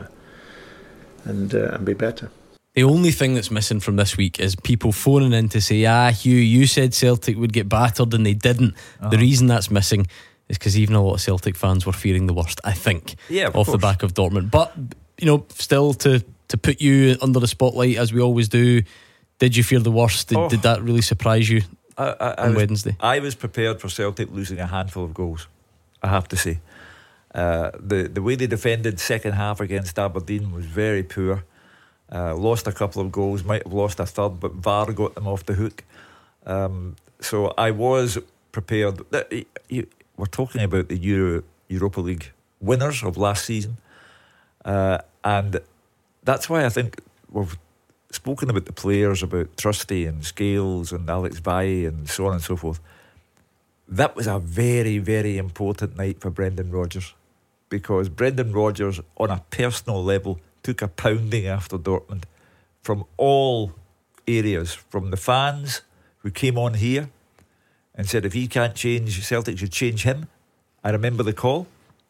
be better? The only thing that's missing from this week is people phoning in to say, Hugh, you said Celtic would get battered and they didn't. The reason that's missing is because even a lot of Celtic fans were fearing the worst, I think, off the back of Dortmund. But, still to put you under the spotlight as we always do, did you fear the worst? Did that really surprise you on Wednesday? I was prepared for Celtic losing a handful of goals, I have to say. The way they defended second half against Aberdeen was very poor. Lost a couple of goals, might have lost a third, but VAR got them off the hook. So I was prepared. We're talking about the Europa League winners of last season, and that's why I think we've spoken about the players, about Trusty and Scales and Alex Bailly and so on and so forth. That was a very, very important night for Brendan Rodgers, because Brendan Rodgers, on a personal level, took a pounding after Dortmund from all areas, from the fans who came on here and said if he can't change, Celtic should change him. I remember the call.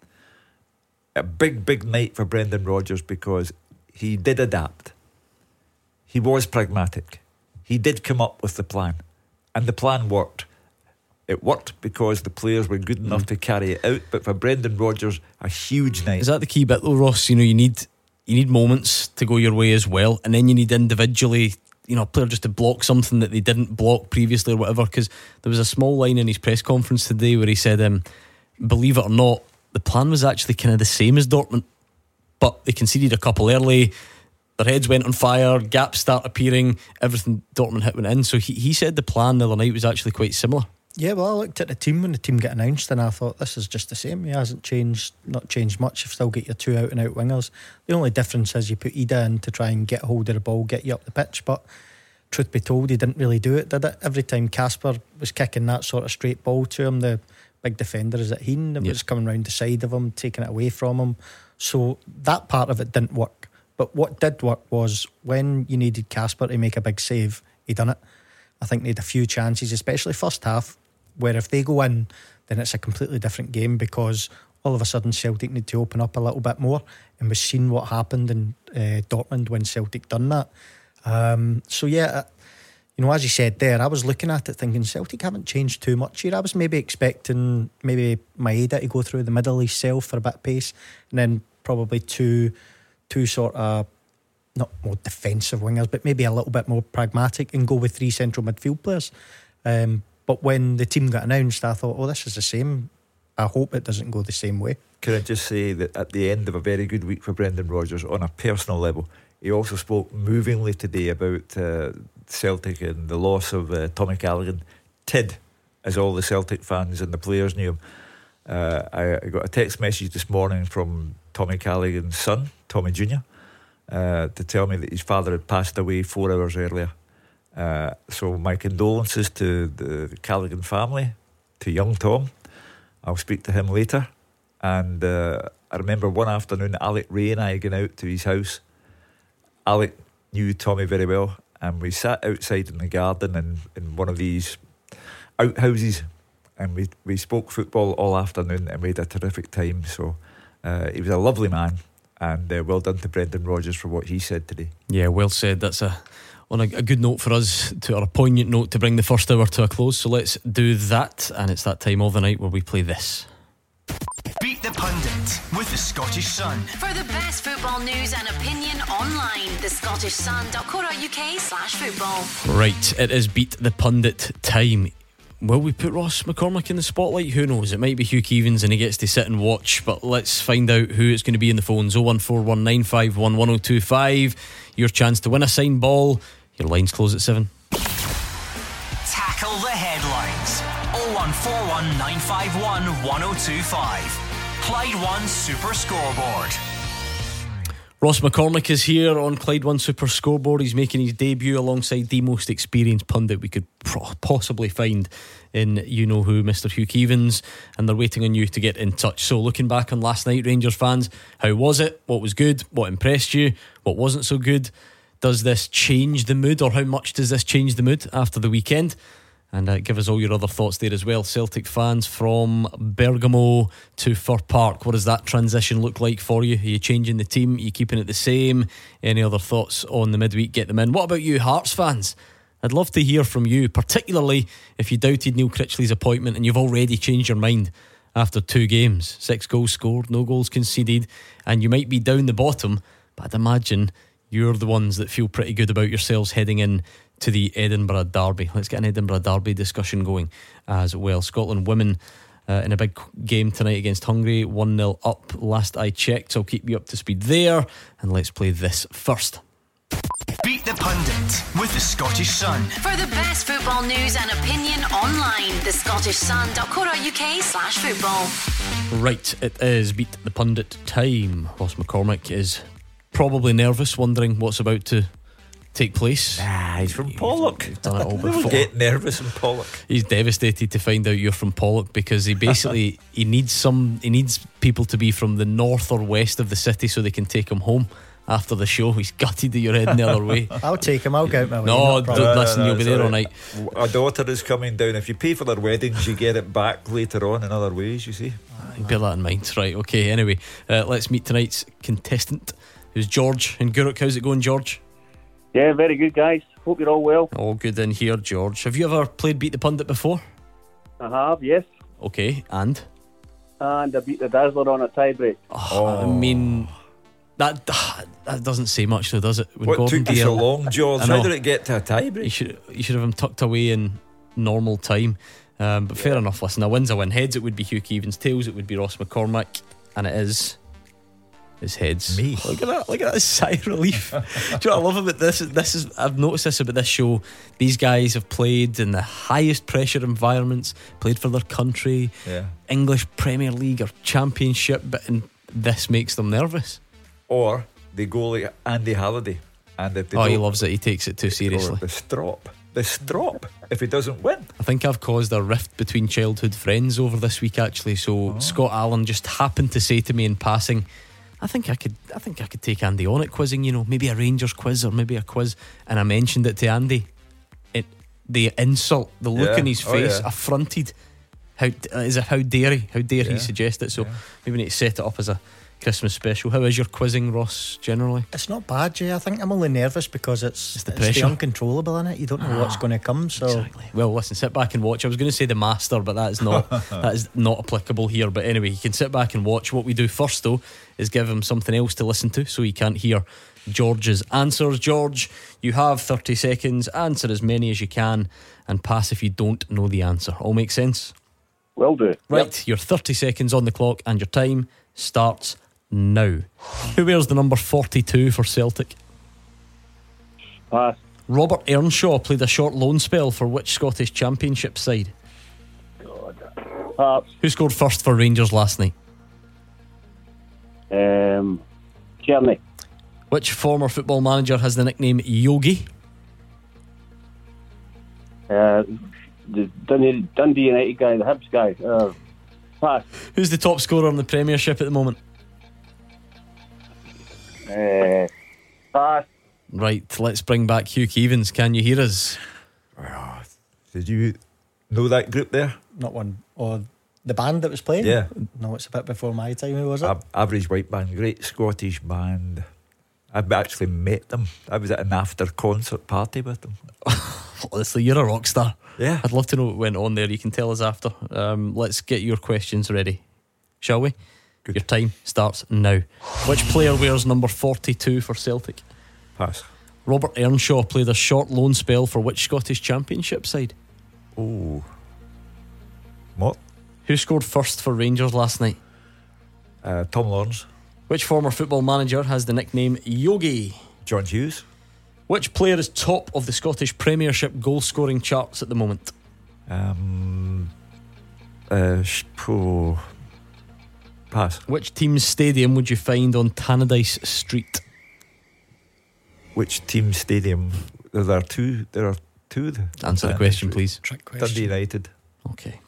A big night for Brendan Rodgers, because he did adapt. He was pragmatic. He did come up with the plan, and the plan worked. It worked because the players were good enough to carry it out. But for Brendan Rodgers, a huge night. Is that the key bit though, Ross? You need moments to go your way as well, and then you need individually, a player just to block something that they didn't block previously or whatever. Because there was a small line in his press conference today where he said, believe it or not, the plan was actually kind of the same as Dortmund, but they conceded a couple early, their heads went on fire, gaps start appearing, everything Dortmund hit went in. So he said the plan the other night was actually quite similar. Yeah, well, I looked at the team when the team got announced and I thought, this is just the same. He hasn't changed, not changed much. You've still got your two out and out wingers. The only difference is you put Ida in to try and get hold of the ball, get you up the pitch. But truth be told, he didn't really do it, did it? Every time Kasper was kicking that sort of straight ball to him, the big defender, is it Heen, that was coming round the side of him, taking it away from him. So that part of it didn't work. But what did work was when you needed Kasper to make a big save, he done it. I think they had a few chances, especially first half, where if they go in, then it's a completely different game, because all of a sudden Celtic need to open up a little bit more, and we've seen what happened in Dortmund when Celtic done that. So yeah, as you said there, I was looking at it thinking Celtic haven't changed too much here. I was maybe expecting Maeda to go through the middle himself for a bit of pace, and then probably two sort of, not more defensive wingers, but maybe a little bit more pragmatic and go with three central midfield players. But when the team got announced, I thought, this is the same. I hope it doesn't go the same way. Can I just say that at the end of a very good week for Brendan Rodgers on a personal level, he also spoke movingly today about Celtic and the loss of Tommy Callaghan. Tid, as all the Celtic fans and the players knew him. I got a text message this morning from Tommy Callaghan's son, Tommy Jr., to tell me that his father had passed away 4 hours earlier. So my condolences to the Callaghan family, to young Tom. I'll speak to him later. And I remember one afternoon, Alec Ray and I going out to his house. Alec knew Tommy very well, and we sat outside in the garden in one of these outhouses, and we spoke football all afternoon, and we had a terrific time. So he was a lovely man, and well done to Brendan Rodgers for what he said today. Yeah, well said. That's on a good note for us, or a poignant note to bring the first hour to a close. So let's do that, and it's that time of the night where we play this. Beat the Pundit with the Scottish Sun. For the best football news and opinion online, thescottishsun.co.uk/football. Right, it is Beat the Pundit time. Will we put Ross McCormack in the spotlight? Who knows? It might be Hugh Keevins and he gets to sit and watch, but let's find out who it's going to be in the phones. 01419511025. Your chance to win a signed ball. Your lines close at 7. Tackle the headlines. 01419511025. Clyde One Super Scoreboard. Ross McCormack is here on Clyde One Super Scoreboard. He's making his debut alongside the most experienced pundit we could possibly find in you-know-who, Mr. Hugh Keevins, and they're waiting on you to get in touch. So looking back on last night, Rangers fans, how was it? What was good? What impressed you? What wasn't so good? Does this change the mood, or how much does this change the mood after the weekend? And give us all your other thoughts there as well. Celtic fans from Bergamo to Fir Park, what does that transition look like for you? Are you changing the team? Are you keeping it the same? Any other thoughts on the midweek? Get them in. What about you Hearts fans? I'd love to hear from you, particularly if you doubted Neil Critchley's appointment and you've already changed your mind after 2 games. 6 goals scored, no goals conceded, and you might be down the bottom, but I'd imagine you're the ones that feel pretty good about yourselves heading in to the Edinburgh Derby. Let's get an Edinburgh Derby discussion going as well. Scotland women in a big game tonight against Hungary, 1-0 up last I checked, so I'll keep you up to speed there, and let's play this first. Beat the Pundit with the Scottish Sun. For the best football news and opinion online, thescottishsun.co.uk/football. Right, it is Beat the Pundit time. Ross McCormick is probably nervous, wondering what's about to take place. He's from Pollock. He's done it all Never before. get nervous in Pollock. He's devastated to find out you're from Pollock, because he basically he needs people to be from the north or west of the city so they can take him home after the show. He's gutted that you're heading the other way. I'll take him, I'll go out my way. No, listen, you'll be there all night. A daughter is coming down. If you pay for their weddings, you get it back later on in other ways, you see. Bear that in mind. Right, okay, anyway, let's meet tonight's contestant, who's George in Gourock. How's it going, George? Yeah, very good, guys. Hope you're all well. All good in here, George. Have you ever played Beat the Pundit before? I have, yes. Okay, and I beat the Dazzler on a tie-break. I mean, that doesn't say much though, does it? When What Gordon took you so Dalziel- long, George? I know. How did it get to a tie-break? You should have him tucked away in normal time. But fair enough. Listen, a win's a win. Heads, it would be Hugh Keevins. Tails, it would be Ross McCormack. And it is heads. Me. Look at that sigh of relief. Do you know what I love about this? I've noticed this about this show. These guys have played in the highest pressure environments, played for their country, English Premier League or Championship, and this makes them nervous. Or they go like Andy Halliday, and if they He don't- loves it. He takes it too seriously. The strop if he doesn't win. I think I've caused a rift between childhood friends over this week, actually. So Scott Allen just happened to say to me in passing, I think I could take Andy on at quizzing, maybe a Rangers quiz or maybe a quiz. And I mentioned it to Andy. The insult, the look in his face, affronted. How dare he suggest it? So maybe we need to set it up as a Christmas special. How is your quizzing, Ross, generally? It's not bad, Jay. I think I'm only nervous because it's the pressure. uncontrollable in it. You don't know what's going to come. So Exactly. Well, listen, sit back and watch. I was going to say the master, but that is not applicable here. But anyway, you can sit back and watch. What we do first, though, is give him something else to listen to so he can't hear George's answers. George, you have 30 seconds. Answer as many as you can and pass if you don't know the answer. All make sense? Will do. Right, your 30 seconds on the clock and your time starts now. Who wears the number 42 for Celtic? Pass. Robert Earnshaw played a short loan spell for which Scottish Championship side? Pass. Who scored first for Rangers last night? Kearney. Which former football manager has the nickname Yogi? The Dundee United guy, the Hibs guy. Pass. Who's the top scorer in the Premiership at the moment? Pass. Right, let's bring back Hugh Keevins. Can you hear us? Did you know that group there? not one. Or the band that was playing? Yeah. No, it's a bit before my time. Who was it? Average White Band, great Scottish band. I've actually met them. I was at an after concert party with them. Honestly, you're a rock star. Yeah. I'd love to know what went on there. You can tell us after. Let's get your questions ready, shall we? Good. Your time starts now. Which player wears number 42 for Celtic? Pass. Robert Earnshaw played a short loan spell for which Scottish Championship side? Oh. What? Who scored first for Rangers last night? Tom Lawrence. Which former football manager has the nickname Yogi? John Hughes. Which player is top of the Scottish Premiership goal scoring charts at the moment? Pass. Which team's stadium would you find on Tannadice Street? Which team stadium? There are two. Answer the question, please. Trick question. Dundee United. Okay.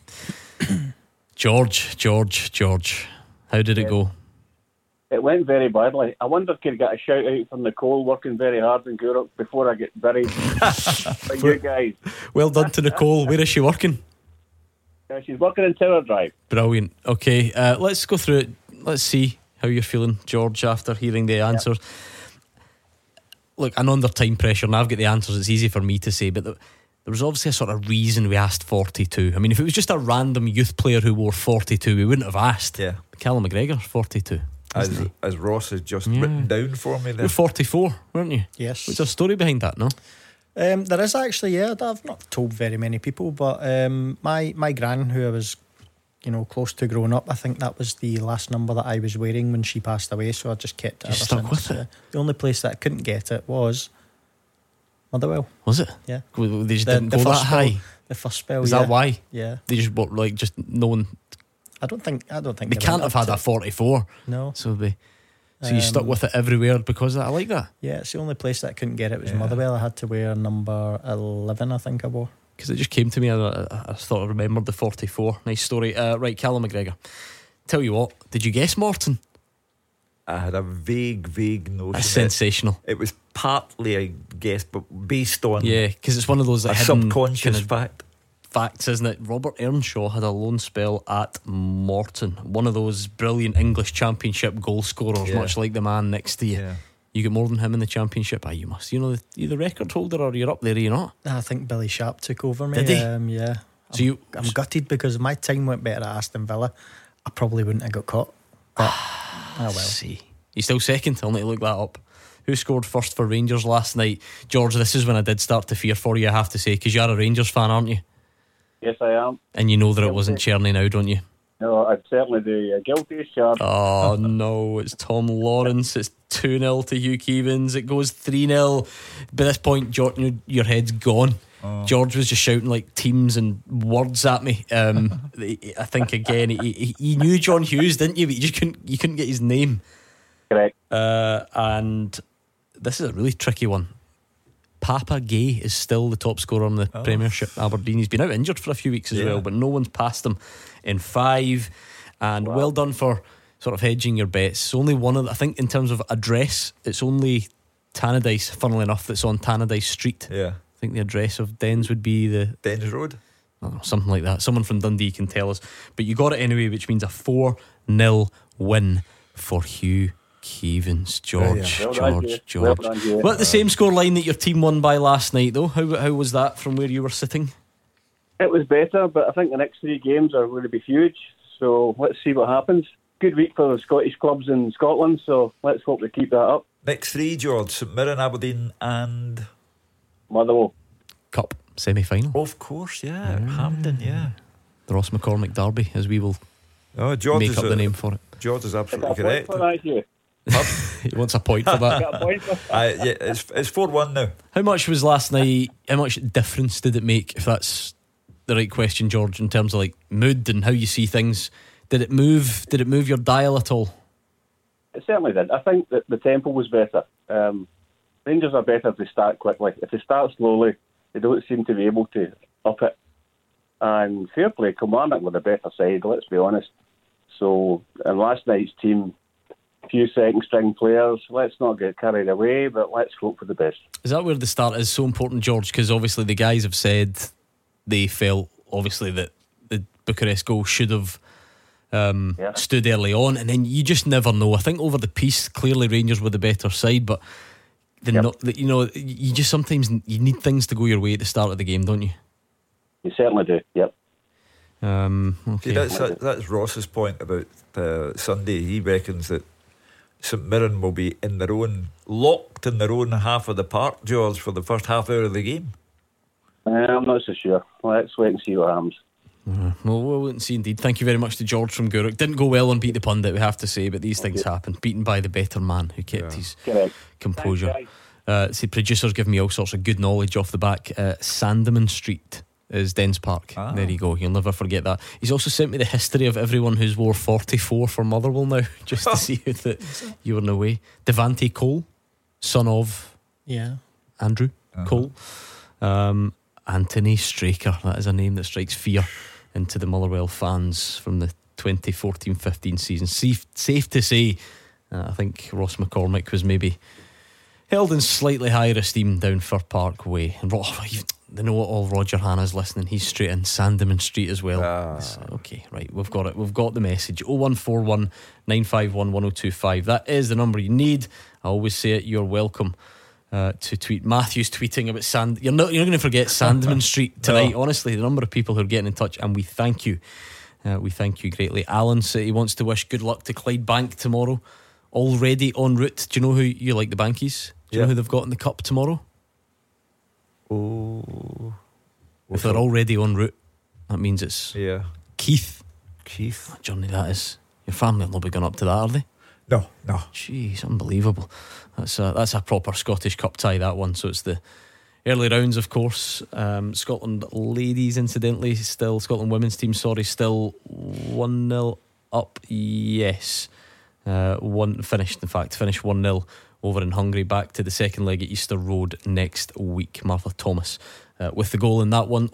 George. How did it go? It went very badly. I wonder if I could get a shout out from Nicole, working very hard in Gourock before I get buried. But you guys. Well done to Nicole. Where is she working? She's working in Tower Drive. Brilliant. Okay, let's go through it. Let's see how you're feeling, George, after hearing the answers. Look, I'm under time pressure and I've got the answers. It's easy for me to say, but the there was obviously a sort of reason we asked 42. I mean, if it was just a random youth player who wore 42, we wouldn't have asked. Yeah. Callum McGregor, 42. As Ross has just written down for me there. You're 44, weren't you? Yes. What's a story behind that, no? There is actually, yeah. I've not told very many people, but my gran, who I was, close to growing up, I think that was the last number that I was wearing when she passed away, so I just kept it. You stuck with it? The only place that I couldn't get it was Motherwell. Was it? Yeah. They just didn't go that high? The first spell, Is that why? Yeah. They just what, just no one. I don't think they can't have had a 44. No. So you stuck with it everywhere because of that. I like that. Yeah, it's the only place that I couldn't get it was Motherwell. I had to wear number 11, I think I wore. Because it just came to me. I thought I remembered the 44. Nice story. Right, Callum McGregor. Tell you what, did you guess Morton? I had a vague notion. That's sensational. It was partly a guess, but based on because it's one of those a subconscious facts, isn't it? Robert Earnshaw had a loan spell at Morton, one of those brilliant English Championship goal scorers, much like the man next to you. You get more than him in the Championship. You must. You're the record holder, or you're up there, you're not? I think Billy Sharp took over me. Did he? Yeah. So I'm gutted because my time went better at Aston Villa. I probably wouldn't have got caught. But well. See, he's still second. I'll need to look that up. Who scored first for Rangers last night? George, this is when I did start to fear for you, I have to say, because you're a Rangers fan, aren't you? Yes, I am. And you know that it wasn't Czerny now, don't you? No, I certainly do. Guilty as charged. Oh no, it's Tom Lawrence. It's 2-0 to Hugh Keevins. It goes 3-0. By this point, George, your head's gone. George was just shouting like teams and words at me. I think again he knew John Hughes, didn't you? But you couldn't get his name. Correct. And this is a really tricky one. Papa Gay is still the top scorer in the Premiership. Aberdeen. He's been out injured for a few weeks as well, but no one's passed him in 5. And well done for sort of hedging your bets. It's only one of I think in terms of address, it's only Tannadice, funnily enough, that's on Tannadice Street. Yeah. I think the address of Dens would be the Dens Road. I don't know, something like that. Someone from Dundee can tell us. But you got it anyway, which means a 4-0 win for Hugh Keevins. George. Well done, Well, the same score line that your team won by last night, though. How was that from where you were sitting? It was better, but I think the next 3 games are going to be huge. So let's see what happens. Good week for the Scottish clubs in Scotland, so let's hope they keep that up. Next 3, George: St Mirren, Aberdeen and Motherwell Cup semi-final. Of course, Hampden, The Ross McCormick Derby, as we will George make up the name for it. George is absolutely correct. For that, Hugh? He wants a point for that. Got a point for it's 4-1 now. How much was last night? How much difference did it make, if that's the right question, George, in terms of like mood and how you see things? Did it move your dial at all? It certainly did. I think that the tempo was better. Rangers are better if they start quickly. If they start slowly, they don't seem to be able to up it. And fair play, Kilmarnock were the better side, let's be honest. So, in last night's team, few second string players, let's not get carried away, but let's hope for the best. Is that where the start is so important, George? Because obviously the guys have said they felt obviously that the Bucharest goal should have stood early on, and then you just never know. I think over the piece, clearly Rangers were the better side, but you just sometimes you need things to go your way at the start of the game, don't you? You certainly do. Yep. Okay. See, that's Ross's point about Sunday. He reckons that St Mirren will be locked in their own half of the park, George, for the first half hour of the game. I'm not so sure. Let's wait and see what happens. Well, we'll wait and see indeed. Thank you very much to George from Gourock. Didn't go well on Beat the Pundit, we have to say, but these things happen. Beaten by the better man who kept his composure. See, producers give me all sorts of good knowledge off the back. Sandeman Street is Dens Park. There you go, you'll never forget that. He's also sent me the history of everyone who's wore 44 for Motherwell now, just to see that you were in the way. Devante Cole, son of Andrew Cole. Anthony Straker, that is a name that strikes fear into the Motherwell fans from the 2014-15 season. Safe to say, I think Ross McCormick was maybe held in slightly higher esteem down Fir Park Way. And they know all Roger Hanna's listening. He's straight in Sandeman Street as well. Okay, right, we've got it. We've got the message. 0141 951 1025. That is the number you need. I always say it, you're welcome to tweet. Matthew's tweeting about You're not going to forget Sandman Street tonight. No. Honestly, the number of people who are getting in touch, and we thank you. We thank you greatly. Alan said he wants to wish good luck to Clydebank tomorrow. Already en route. Do you know who you like? The Bankies. Do you know who they've got in the cup tomorrow? Oh, if they're already en route, that means it's Keith. What journey that is. Your family will not be going up to that, are they? No. Jeez, unbelievable. That's a proper Scottish Cup tie, that one. So it's the early rounds, of course. Scotland ladies, incidentally, Scotland women's team, still 1-0 up. Yes. Finished 1-0 over in Hungary. Back to the second leg at Easter Road next week. Martha Thomas with the goal in that one.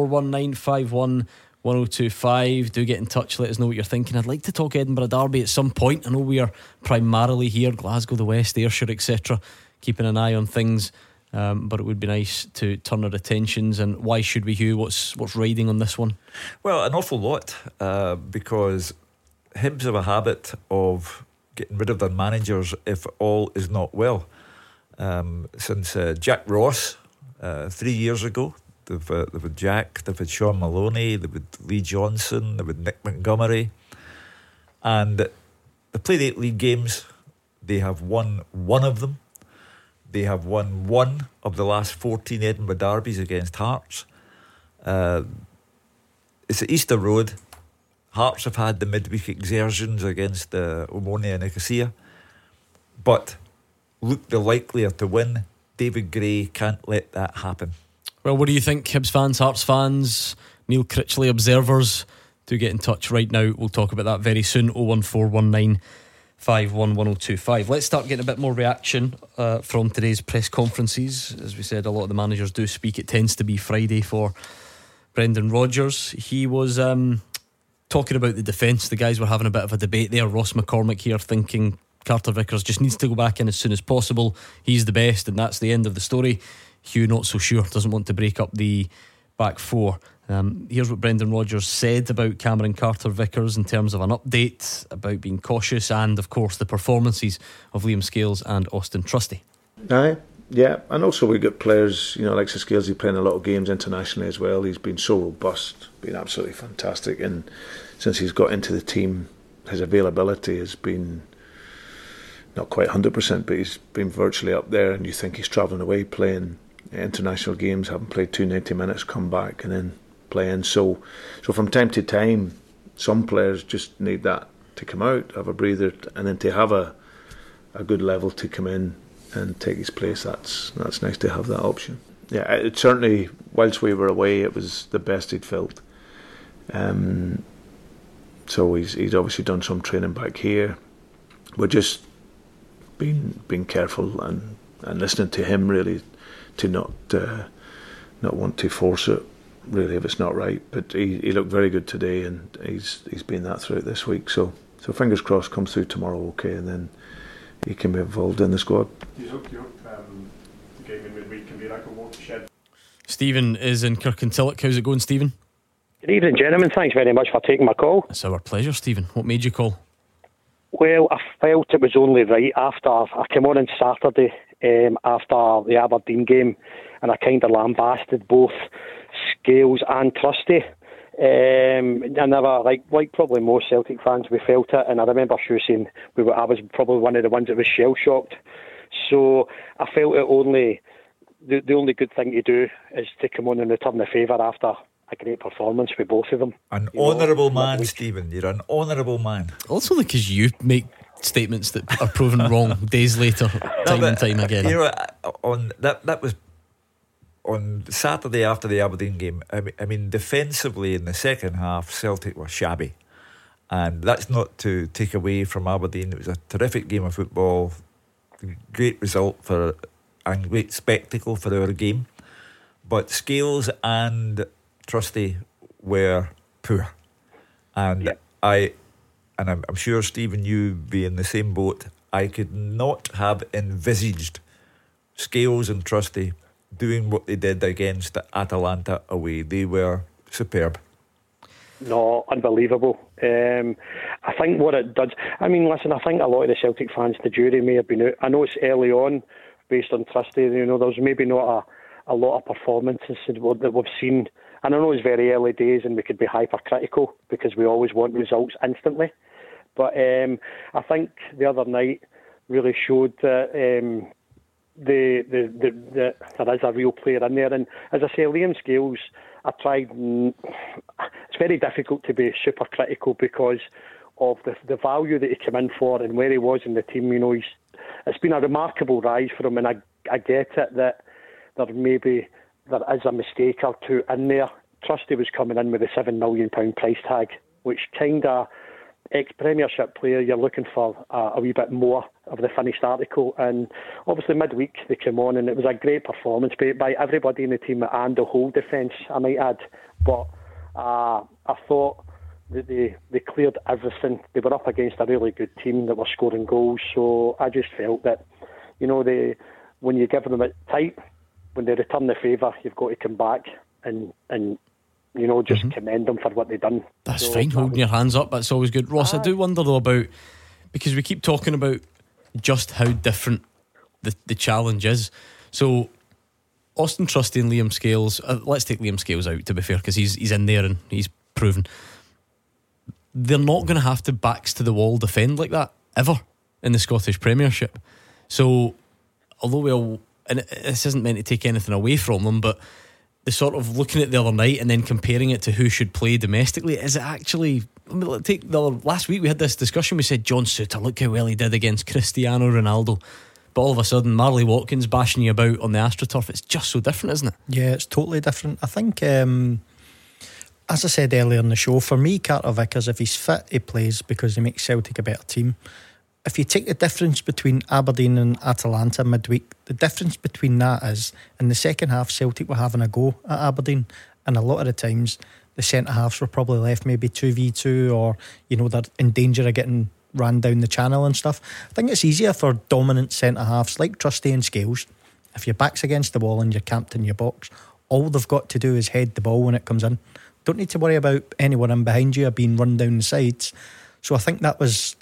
01419511025. Do get in touch, let us know what you're thinking. I'd like to talk Edinburgh Derby at some point. I know we are primarily here, Glasgow, the West, Ayrshire, etc., keeping an eye on things, but it would be nice to turn our attentions. And why should we, Hugh? What's riding on this one? Well, an awful lot, because Hibs have a habit of getting rid of their managers if all is not well. Since Jack Ross 3 years ago, they've had Jack, they've had Sean Maloney, they've had Lee Johnson, they've had Nick Montgomery, and they played 8 league games. They have won 1 of them. They have won 1 of the last 14 Edinburgh derbies against Hearts. It's at Easter Road. Hearts have had the midweek exertions against Omonia and Nicosia, but look the likelier to win. David Gray can't let that happen. Well, what do you think, Hibs fans, Hearts fans, Neil Critchley observers? Do get in touch right now. We'll talk about that very soon. 01419511025. Let's start getting a bit more reaction from today's press conferences. As we said, a lot of the managers do speak. It tends to be Friday for Brendan Rodgers. He was talking about the defence. The guys were having a bit of a debate there. Ross McCormick here thinking Carter Vickers just needs to go back in as soon as possible. He's the best, and that's the end of the story. Hugh not so sure, doesn't want to break up the back four. Here's what Brendan Rodgers said about Cameron Carter Vickers in terms of an update, about being cautious, and of course the performances of Liam Scales and Austin Trusty. Aye, yeah, and also we've got players, Alexis Scales, he's playing a lot of games internationally as well. He's been so robust, been absolutely fantastic, and since he's got into the team, his availability has been not quite 100%, but he's been virtually up there. And you think he's travelling away, playing international games, having played 290 minutes, come back and then playing. So from time to time, some players just need that to come out, have a breather, and then to have a good level to come in and take his place. That's nice to have that option. Yeah, it certainly, whilst we were away, it was the best he'd felt. So he's obviously done some training back here. We're just being careful and listening to him, really, to not want to force it, really, if it's not right. But he looked very good today, and he's been that throughout this week. So fingers crossed, comes through tomorrow okay, and then he can be involved in the squad. Do you hope the game in midweek can be like a watershed? Stephen is in Kirkintilloch. How's it going, Stephen? Good evening, gentlemen. Thanks very much for taking my call. It's our pleasure, Stephen. What made you call? Well, I felt it was only right after I came on Saturday after the Aberdeen game, and I kind of lambasted both Scales and Trusty. I never, like probably most Celtic fans, we felt it, and I remember Shu saying I was probably one of the ones that was shell shocked. So I felt it only the only good thing to do is to come on and return the favour after a great performance with both of them. An honourable man, Stephen. You're an honourable man. Also, because you make statements that are proven wrong days later, time and time again. That was on Saturday after the Aberdeen game. I mean, defensively in the second half, Celtic were shabby, and that's not to take away from Aberdeen. It was a terrific game of football, great result and great spectacle for our game. But Scales and Trusty were poor, and I'm sure, Stephen, you be in the same boat. I could not have envisaged Scales and Trusty doing what they did against Atalanta away. They were superb. No, unbelievable. I think what it does, I mean, listen, I think a lot of the Celtic fans, the jury may have been out. I know it's early on, based on Trusty. You know, there's maybe not a lot of performances that we've seen. And I know it's very early days and we could be hypercritical because we always want results instantly. But I think the other night really showed that there is a real player in there. And as I say, Liam Scales, I tried. It's very difficult to be super critical because of the value that he came in for and where he was in the team. You know, it's been a remarkable rise for him, and I get it that there is a mistake or two in there. Trusty was coming in with a £7 million price tag, which kind of ex-Premiership player, you're looking for a wee bit more of the finished article. And obviously midweek they came on and it was a great performance by everybody in the team and the whole defence, I might add. But I thought that they cleared everything. They were up against a really good team that were scoring goals, so I just felt that, you know, when you give them it tight, when they return the favour, you've got to come back and you know, just commend them for what they've done. That's fine, holding your hands up, that's always good. Ross, I do wonder though about, because we keep talking about just how different the challenge is. So Austin Trusty and Liam Scales, let's take Liam Scales out to be fair, because he's in there and he's proven they're not going to have to backs to the wall defend like that ever in the Scottish Premiership. So although and this isn't meant to take anything away from them, but the sort of looking at the other night and then comparing it to who should play domestically, is it actually, I mean, last week we had this discussion, we said John Souttar, look how well he did against Cristiano Ronaldo, but all of a sudden Marley Watkins bashing you about on the AstroTurf. It's just so different, isn't it? Yeah, it's totally different. I think as I said earlier in the show, for me, Carter Vickers, if he's fit, he plays because he makes Celtic a better team. If you take the difference between Aberdeen and Atalanta midweek, the difference between that is in the second half Celtic were having a go at Aberdeen, and a lot of the times the centre halves were probably left maybe 2v2, or you know, they're in danger of getting ran down the channel and stuff. I think it's easier for dominant centre halves like Trusty and Scales. If your back's against the wall and you're camped in your box, all they've got to do is head the ball when it comes in. Don't need to worry about anyone in behind you or being run down the sides. So I think that was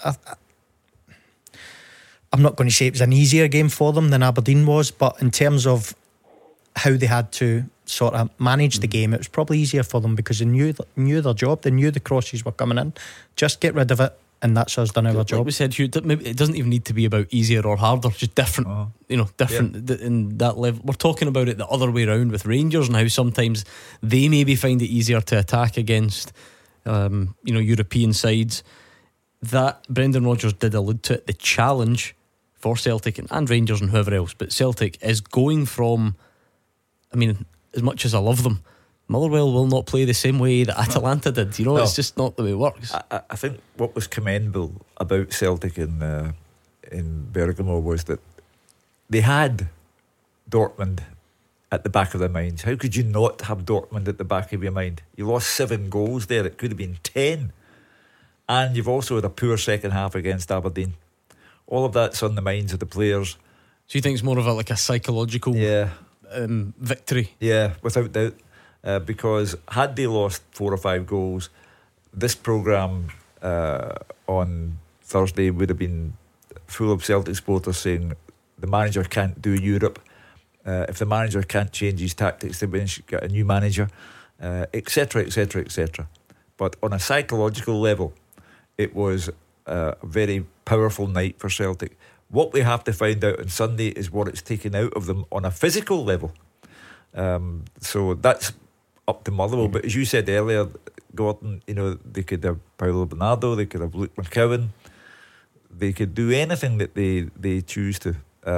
I'm not going to say it was an easier game for them than Aberdeen was, but in terms of how they had to sort of manage the game, it was probably easier for them because they knew their job. They knew the crosses were coming in. Just get rid of it, and that's us done our job. Like we said, Hugh, maybe it doesn't even need to be about easier or harder, just different. You know, different in that level. We're talking about it the other way around with Rangers and how sometimes they maybe find it easier to attack against European sides. That Brendan Rodgers did allude to it. The challenge for Celtic and Rangers and whoever else, but Celtic is going from, I mean, as much as I love them, Motherwell will not play the same way that Atalanta did. You know, it's just not the way it works. I think what was commendable about Celtic in Bergamo was that they had Dortmund at the back of their minds. How could you not have Dortmund at the back of your mind? You lost 7 goals there, it could have been 10, and you've also had a poor second half against Aberdeen. All of that's on the minds of the players. So you think it's more of a psychological victory? Yeah, without doubt. Because had they lost 4 or 5 goals, this programme on Thursday would have been full of Celtic supporters saying the manager can't do Europe. If the manager can't change his tactics, they should get a new manager, etc, etc, etc. But on a psychological level, it was a very powerful night for Celtic. What we have to find out on Sunday is what it's taken out of them on a physical level. So that's up to Motherwell. But as you said earlier, Gordon, you know, they could have Paulo Bernardo, they could have Luke McCowan, they could do anything that they choose to.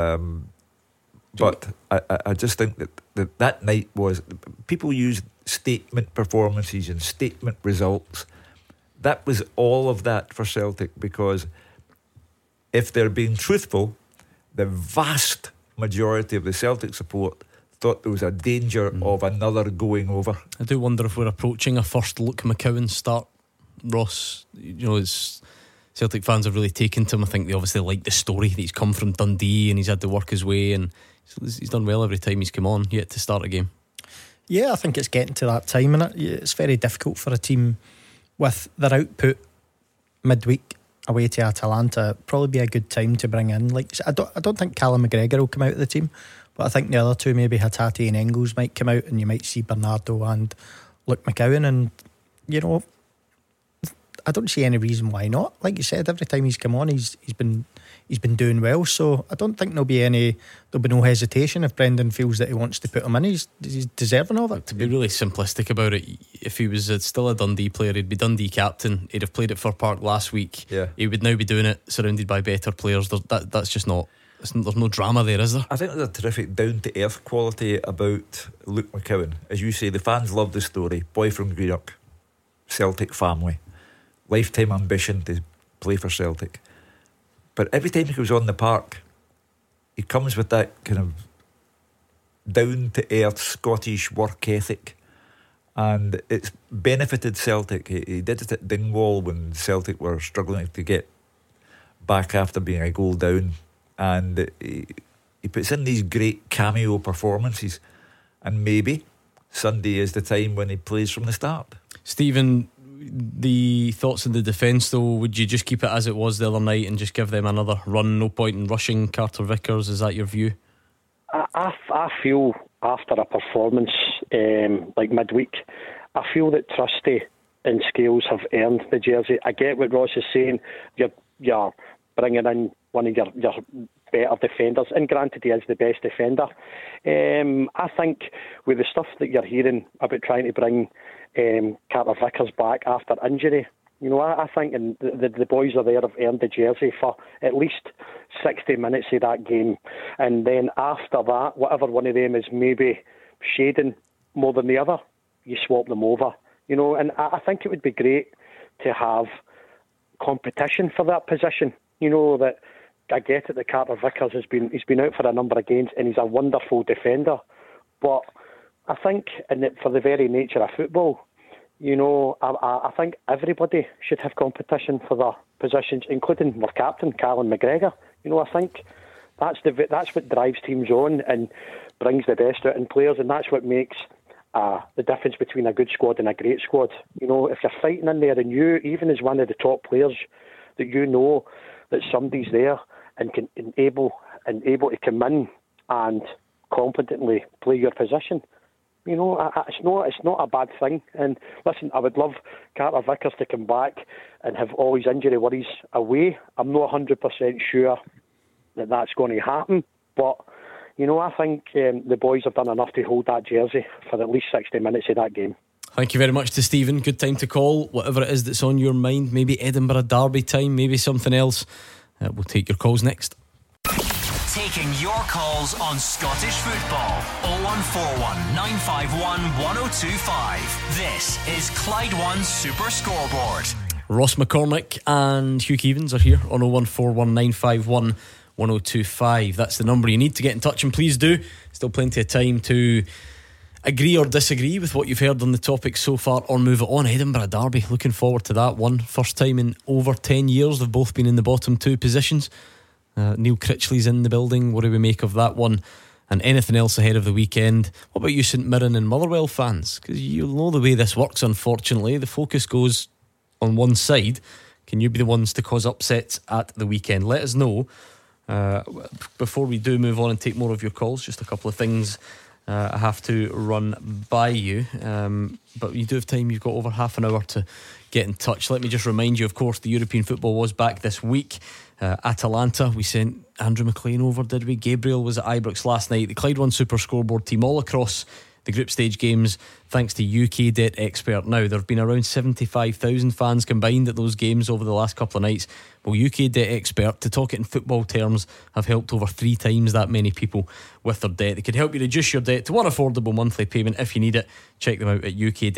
But I just think that night was, people use statement performances and statement results. That was all of that for Celtic, because if they're being truthful, the vast majority of the Celtic support thought there was a danger of another going over. I do wonder if we're approaching a first Luke McCowan start, Ross. You know, Celtic fans have really taken to him. I think they obviously like the story that he's come from Dundee and he's had to work his way, and he's done well every time he's come on yet to start a game. Yeah, I think it's getting to that time, and it's very difficult for a team with their output midweek away to Atalanta, it'd probably be a good time to bring in. Like, I don't think Callum McGregor will come out of the team, but I think the other two, maybe Hatate and Engels, might come out, and you might see Bernardo and Luke McCowan. And you know, I don't see any reason why not. Like you said, every time he's come on, he's been doing well. So I don't think there'll be no hesitation if Brendan feels that he wants to put him in. He's deserving of it. To be really simplistic about it, if he was still a Dundee player, he'd be Dundee captain. He'd have played at Fir Park last week. Yeah. He would now be doing it surrounded by better players. That's just not. There's no drama there, is there? I think there's a terrific down-to-earth quality about Luke McCowan. As you say, the fans love the story. Boy from Greenock, Celtic family, lifetime ambition to play for Celtic. But every time he goes on the park, he comes with that kind of down-to-earth Scottish work ethic, and it's benefited Celtic. He did it at Dingwall when Celtic were struggling to get back after being a goal down, and he puts in these great cameo performances, and maybe Sunday is the time when he plays from the start. Stephen, the thoughts on the defence though, would you just keep it as it was the other night and just give them another run? No point in rushing Carter Vickers, is that your view? I feel after a performance like midweek, I feel that Trusty and Scales have earned the jersey. I get what Ross is saying. You're bringing in one of your better defenders, and granted he is the best defender. I think with the stuff that you're hearing about trying to bring Carter Vickers back after injury, you know, I think the boys are there have earned the jersey for at least 60 minutes of that game, and then after that, whatever one of them is maybe shading more than the other, you swap them over, you know. And I think it would be great to have competition for that position. You know, that I get it that Carter Vickers he's been out for a number of games and he's a wonderful defender, but I think for the very nature of football, you know, I think everybody should have competition for their positions, including their captain, Callum McGregor. You know, I think that's what drives teams on and brings the best out in players, and that's what makes the difference between a good squad and a great squad. You know, if you're fighting in there and you, even as one of the top players, that you know that somebody's there and can able to come in and competently play your position, you know, it's not a bad thing. And listen, I would love Carter Vickers to come back and have all his injury worries away. I'm not 100% sure that that's going to happen, but you know, I think the boys have done enough to hold that jersey for at least 60 minutes of that game. Thank you very much to Stephen. Good time to call whatever it is that's on your mind. Maybe Edinburgh Derby time, maybe something else. We'll take your calls next. Taking your calls on Scottish football. 0141 951 1025. This is Clyde One Super Scoreboard. Ross McCormick and Hugh Keevins are here on 0141 951 1025. That's the number you need to get in touch, and please do. Still plenty of time to agree or disagree with what you've heard on the topic so far, or move it on. Edinburgh Derby, looking forward to that one. First time in over 10 years they've both been in the bottom two positions. Neil Critchley's in the building. What do we make of that one? And anything else ahead of the weekend? What about you St Mirren and Motherwell fans? Because you'll know the way this works, unfortunately. The focus goes on one side. Can you be the ones to cause upsets at the weekend? Let us know. Before we do move on and take more of your calls, just a couple of things I have to run by you, but you do have time. You've got over half an hour to get in touch. Let me just remind you, of course, the European football was back this week. Atalanta, we sent Andrew McLean over, did we? Gabriel was at Ibrox last night. The Clyde One Super Scoreboard team all across the group stage games, thanks to UK Det Expert. Now, there have been around 75,000 fans combined at those games over the last couple of nights. Well, UK Det Expert, to talk it in football terms, have helped over 3 times that many people with their debt. They can help you reduce your debt to one affordable monthly payment if you need it. Check them out at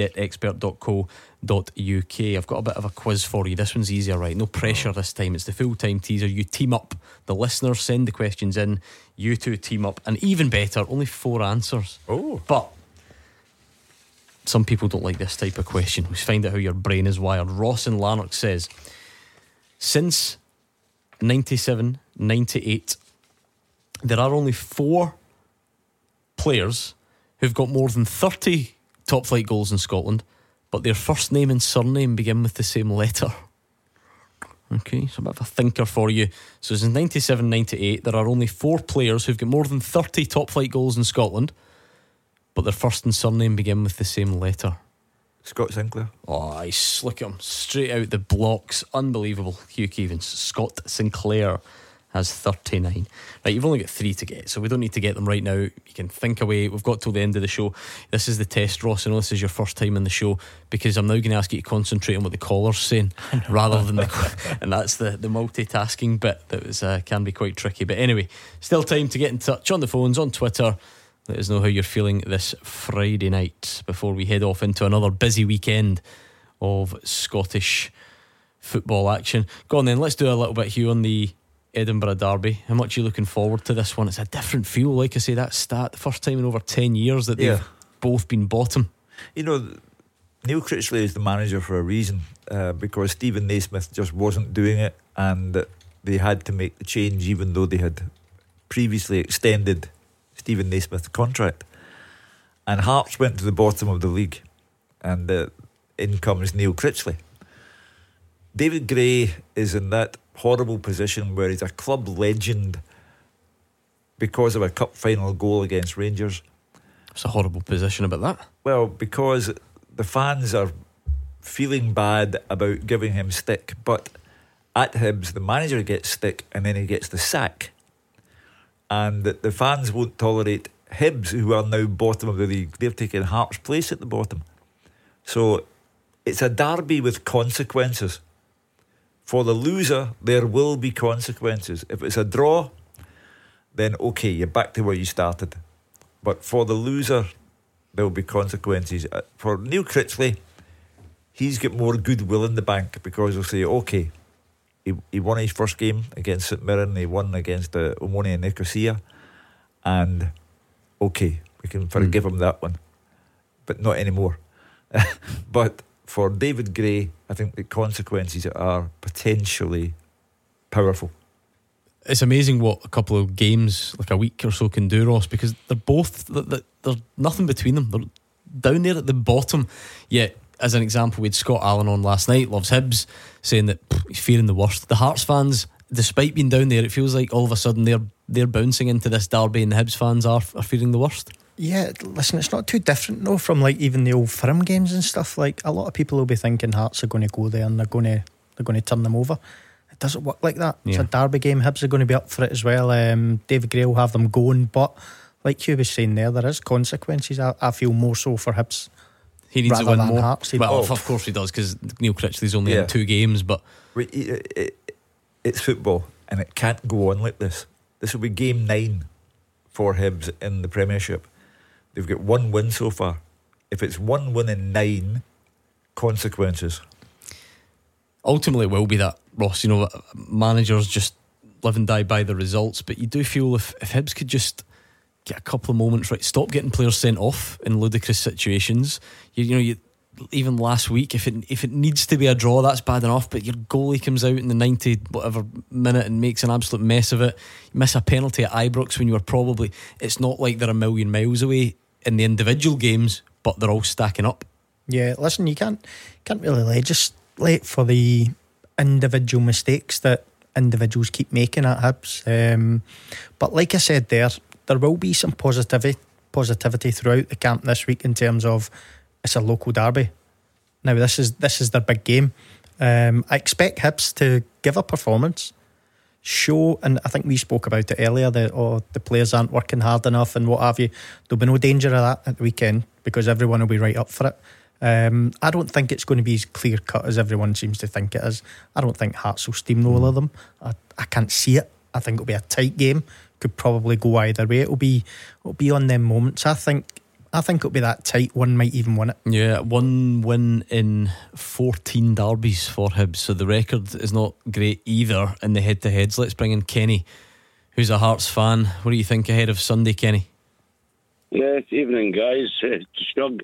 ukdebtexpert.co.uk. I've got a bit of a quiz for you. This one's easier, right? No pressure this time. It's the full-time teaser. You team up. The listeners send the questions in. You two team up. And even better, only 4 answers. Oh. But some people don't like this type of question. Let's find out how your brain is wired. Ross in Lanark says, since 97, 98, there are only 4 players who've got more than 30 top flight goals in Scotland, but their first name and surname begin with the same letter. Okay, so a bit of a thinker for you. So since 97-98, there are only 4 players who've got more than 30 top flight goals in Scotland, but their first and surname begin with the same letter. Scott Sinclair. Oh, nice. Look at him, straight out the blocks. Unbelievable. Hugh Keevins. Scott Sinclair has 39. Right, you've only got 3 to get, so we don't need to get them right now. You can think away. We've got till the end of the show. This is the test, Ross. I know this is your first time in the show, because I'm now going to ask you to concentrate on what the caller's saying rather than and that's the multitasking bit that was can be quite tricky. But anyway, still time to get in touch on the phones, on Twitter. Let us know how you're feeling this Friday night before we head off into another busy weekend of Scottish football action. Go on then, let's do a little bit here on the Edinburgh Derby. How much are you looking forward to this one? It's a different feel. Like I say, that stat, the first time in over 10 years that they've both been bottom. You know, Neil Critchley is the manager for a reason, because Stephen Naismith just wasn't doing it, and they had to make the change even though they had previously extended Stephen Naismith's contract. And Hearts went to the bottom of the league, and in comes Neil Critchley. David Gray is in that horrible position where he's a club legend because of a cup final goal against Rangers. It's a horrible position about that. Well, because the fans are feeling bad about giving him stick, but at Hibs the manager gets stick and then he gets the sack, and the fans won't tolerate Hibs, who are now bottom of the league. They're taking Hearts' place at the bottom. So it's a derby with consequences. For the loser, there will be consequences. If it's a draw, then okay, you're back to where you started. But for the loser, there will be consequences. For Neil Critchley, he's got more goodwill in the bank, because he'll say, okay, he won his first game against St Mirren, he won against Omonia Nicosia, and okay, we can forgive him that one, but not anymore. But for David Gray, I think the consequences are potentially powerful. It's amazing what a couple of games, like a week or so, can do, Ross, because they're both, there's nothing between them. They're down there at the bottom. Yet, as an example, we had Scott Allen on last night, loves Hibs, saying that he's fearing the worst. The Hearts fans, despite being down there, it feels like all of a sudden they're bouncing into this derby, and the Hibs fans are fearing the worst. Yeah, listen, it's not too different though from like even the old Firm games and stuff. Like, a lot of people will be thinking Hearts are going to go there and they're going to turn them over. It doesn't work like that. It's a derby game. Hibs are going to be up for it as well. David Gray will have them going, but like you was saying there is consequences. I feel more so for Hibs. He needs to win more. Hearts. Well, of course he does, because Neil Critchley's only in 2 games. But it's football, and it can't go on like this. This will be game 9 for Hibs in the Premiership. They've got 1 win so far. If it's 1 win in 9, consequences. Ultimately, it will be that, Ross. You know, managers just live and die by the results. But you do feel if Hibs could just get a couple of moments right, stop getting players sent off in ludicrous situations. You even last week, if it needs to be a draw, that's bad enough. But your goalie comes out in the 90 whatever minute and makes an absolute mess of it. You miss a penalty at Ibrox when you were probably. It's not like they're a million miles away in the individual games, but they're all stacking up. Yeah, listen, you can't really legislate for the individual mistakes that individuals keep making at Hibs. But like I said there will be some positivity throughout the camp this week in terms of it's a local derby. Now this is their big game. I expect Hibs to give a performance, show, and I think we spoke about it earlier that the players aren't working hard enough and what have you. There'll be no danger of that at the weekend because everyone will be right up for it. I don't think it's going to be as clear cut as everyone seems to think it is. I don't think Hearts will steamroller them. I can't see it. I think it'll be a tight game. Could probably go either way. It'll be on them moments. I think it'll be that tight. One might even win it. Yeah, 1 win in 14 derbies for Hibs, so the record is not great either in the head-to-heads. Let's bring in Kenny, who's a Hearts fan. What do you think ahead of Sunday, Kenny? Yeah, evening, guys. Snug.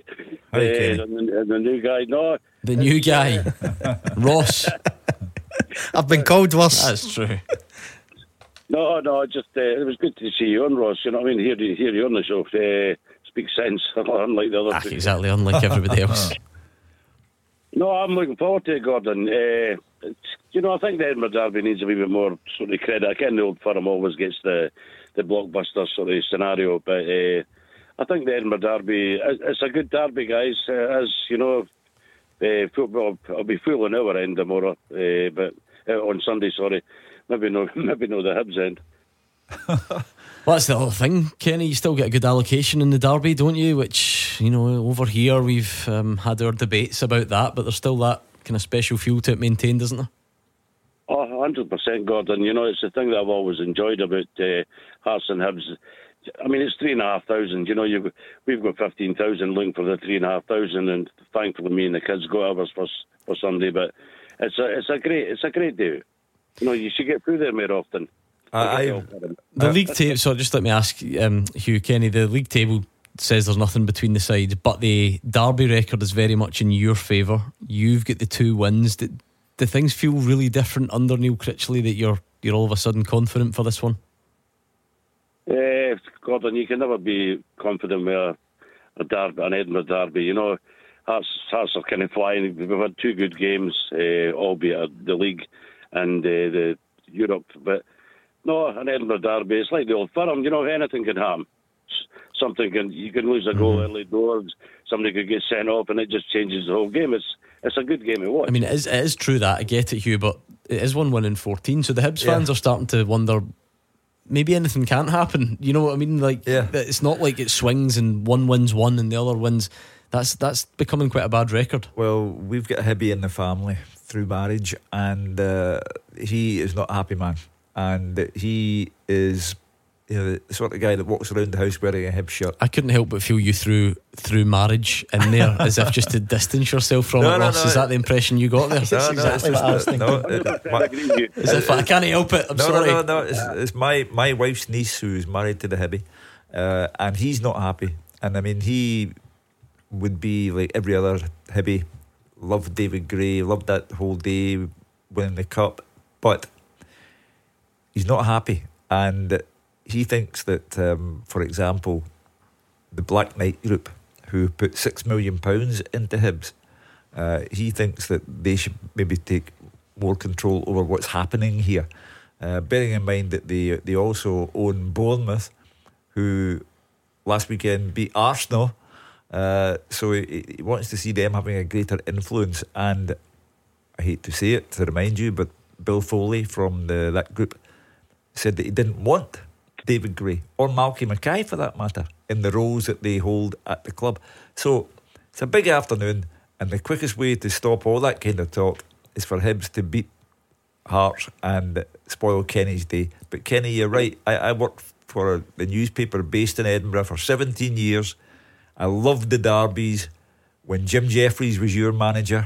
The new guy. No, the new guy. Ross. I've been called worse. That's true. No, just it was good to see you on, Ross. You know what I mean? Hear you on the show. Speak sense, unlike the other two. Exactly, unlike everybody else. No, I'm looking forward to it, Gordon. I think the Edinburgh Derby needs a wee bit more sort of credit. I ken the Old Firm always gets the blockbuster sort of scenario, but I think the Edinburgh Derby, it's a good derby, guys. As you know, football will be full on our end tomorrow, but on Sunday, sorry. Maybe no the Hibs end. Well, that's the other thing, Kenny. You still get a good allocation in the derby, don't you? Which, over here we've had our debates about that, but there's still that kind of special feel to it maintained, isn't there? Oh, 100%, Gordon. It's the thing that I've always enjoyed about Hearts and Hibs. I mean, it's 3,500. We've got 15,000 looking for the 3,500, and thankfully me and the kids got ours for Sunday. But it's a great day. You should get through there more often. The league table. So just let me ask, Hugh, Kenny. The league table says there's nothing between the sides, but the derby record is very much in your favour. You've got the 2 wins. Do things feel really different under Neil Critchley that you're all of a sudden confident for this one? Gordon, you can never be confident with a derby, an Edinburgh derby. Hearts are kind of flying. We've had 2 good games, albeit the league and the Europe, but. No, an Edinburgh derby, it's like the Old Firm. Anything can happen. You can lose a goal early doors. Somebody could get sent off, and it just changes the whole game. It's a good game to watch. I mean, it is true that, I get it, Hugh, but it is 1 win in 14. So the Hibs fans are starting to wonder, maybe anything can't happen. You know what I mean? It's not like it swings and one wins one and the other wins. That's becoming quite a bad record. Well, we've got a Hibby in the family through marriage, and he is not a happy man. And he is the sort of guy that walks around the house wearing a Hibs shirt. I couldn't help but feel you through marriage in there, as if just to distance yourself from it, Ross. Is that the impression you got there? That's exactly what I was thinking. As if I can't help it. I'm sorry. No. It's my wife's niece who's married to the Hibby, and he's not happy. And I mean, he would be like every other Hibby. Loved David Gray, loved that whole day winning the cup, but he's not happy, and he thinks that, for example, the Black Knight Group, who put £6 million into Hibs, he thinks that they should maybe take more control over what's happening here. Bearing in mind that they also own Bournemouth, who last weekend beat Arsenal, so he wants to see them having a greater influence. And I hate to say it, to remind you, but Bill Foley from that group said that he didn't want David Gray or Malky Mackay, for that matter, in the roles that they hold at the club. So it's a big afternoon, and the quickest way to stop all that kind of talk is for Hibs to beat Hearts and spoil Kenny's day. But Kenny, you're right. I worked for the newspaper based in Edinburgh for 17 years. I loved the derbies. When Jim Jeffries was your manager,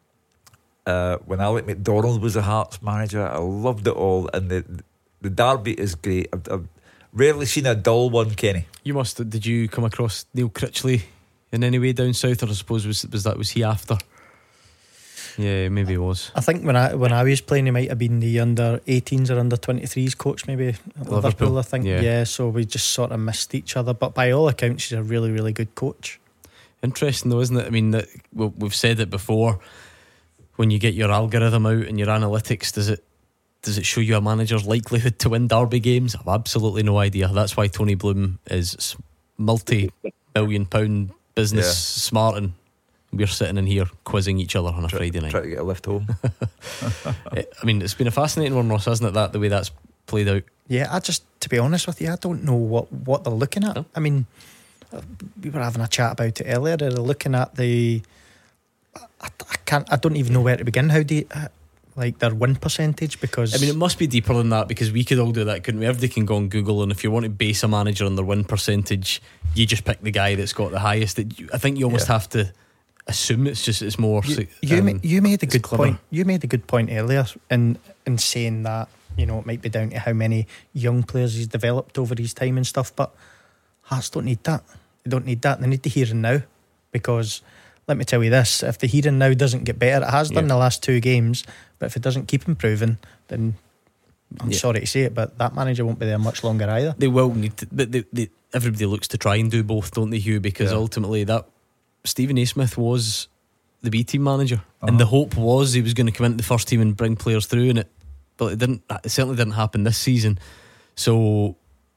when Alec McDonald was the Hearts manager, I loved it all. And the derby is great. I've rarely seen a dull one, Kenny. Did you come across Neil Critchley in any way down south, or I suppose was he after? Yeah, maybe it was. I think when I was playing, he might have been the under 18s or under 23s coach, maybe at Liverpool, I think. Yeah, so we just sort of missed each other. But by all accounts, he's a really, really good coach. Interesting though, isn't it? I mean, we've said it before. When you get your algorithm out and your analytics, does it show you a manager's likelihood to win derby games? I've absolutely no idea. That's why Tony Bloom is multi-million pound business smart, and we're sitting in here quizzing each other on a Friday night. Try to get a lift home. I mean, it's been a fascinating one, Ross, hasn't it, the way that's played out? Yeah, to be honest with you, I don't know what they're looking at. No? I mean, we were having a chat about it earlier. They're looking at I don't even know where to begin. How do you, like their win percentage? Because I mean, it must be deeper than that, because we could all do that, couldn't we? Everybody can go on Google, and if you want to base a manager on their win percentage, you just pick the guy that's got the highest. I think you almost have to assume it's more. You made a good point. You made a good point earlier in saying that, you know, it might be down to how many young players he's developed over his time and stuff, but Hearts don't need that. They don't need that. They need the here and now, because let me tell you this, if the here and now doesn't get better, it has done the last 2 games, but if it doesn't keep improving, then I'm sorry to say it, but that manager won't be there much longer either. They will need to, but everybody looks to try and do both, don't they, Hugh? Because ultimately that Stephen A. Smith was the B team manager, and the hope was he was going to come into the first team and bring players through, but it didn't. It certainly didn't happen this season. So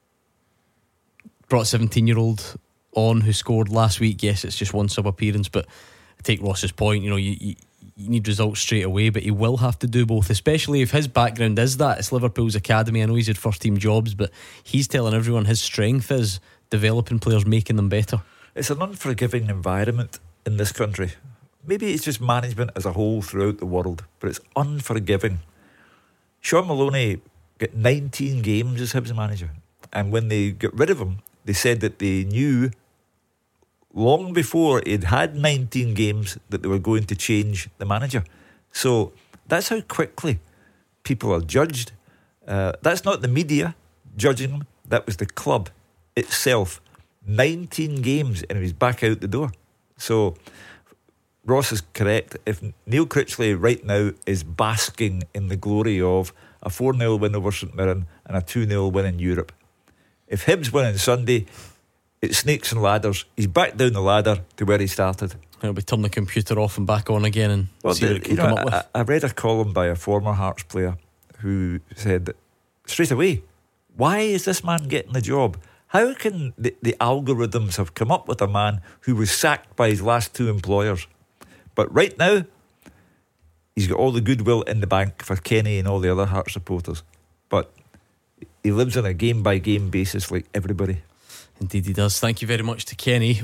brought a 17-year-old on who scored last week. Yes, it's just one sub appearance, but I take Ross's point. You need results straight away, but he will have to do both, especially if his background is that it's Liverpool's academy. I know he's had first team jobs, but he's telling everyone his strength is developing players, making them better. It's an unforgiving environment in this country. Maybe it's just management as a whole throughout the world, but it's unforgiving. Sean Maloney got 19 games as Hibs manager, and when they got rid of him, they said that they knew long before he'd had 19 games that they were going to change the manager. So that's how quickly people are judged. That's not the media judging them, that was the club itself. 19 games and he was back out the door. So Ross is correct. If Neil Critchley right now is basking in the glory of a 4-0 win over St Mirren and a 2-0 win in Europe, if Hibs win on Sunday, it's snakes and ladders. He's back down the ladder to where he started. He'll be turning the computer off and back on again and see what it can come up with. I read a column by a former Hearts player who said that straight away, why is this man getting the job? How can the algorithms have come up with a man who was sacked by his last two employers? But right now, he's got all the goodwill in the bank for Kenny and all the other Hearts supporters. But he lives on a game-by-game basis like everybody. Indeed he does. Thank you very much to Kenny.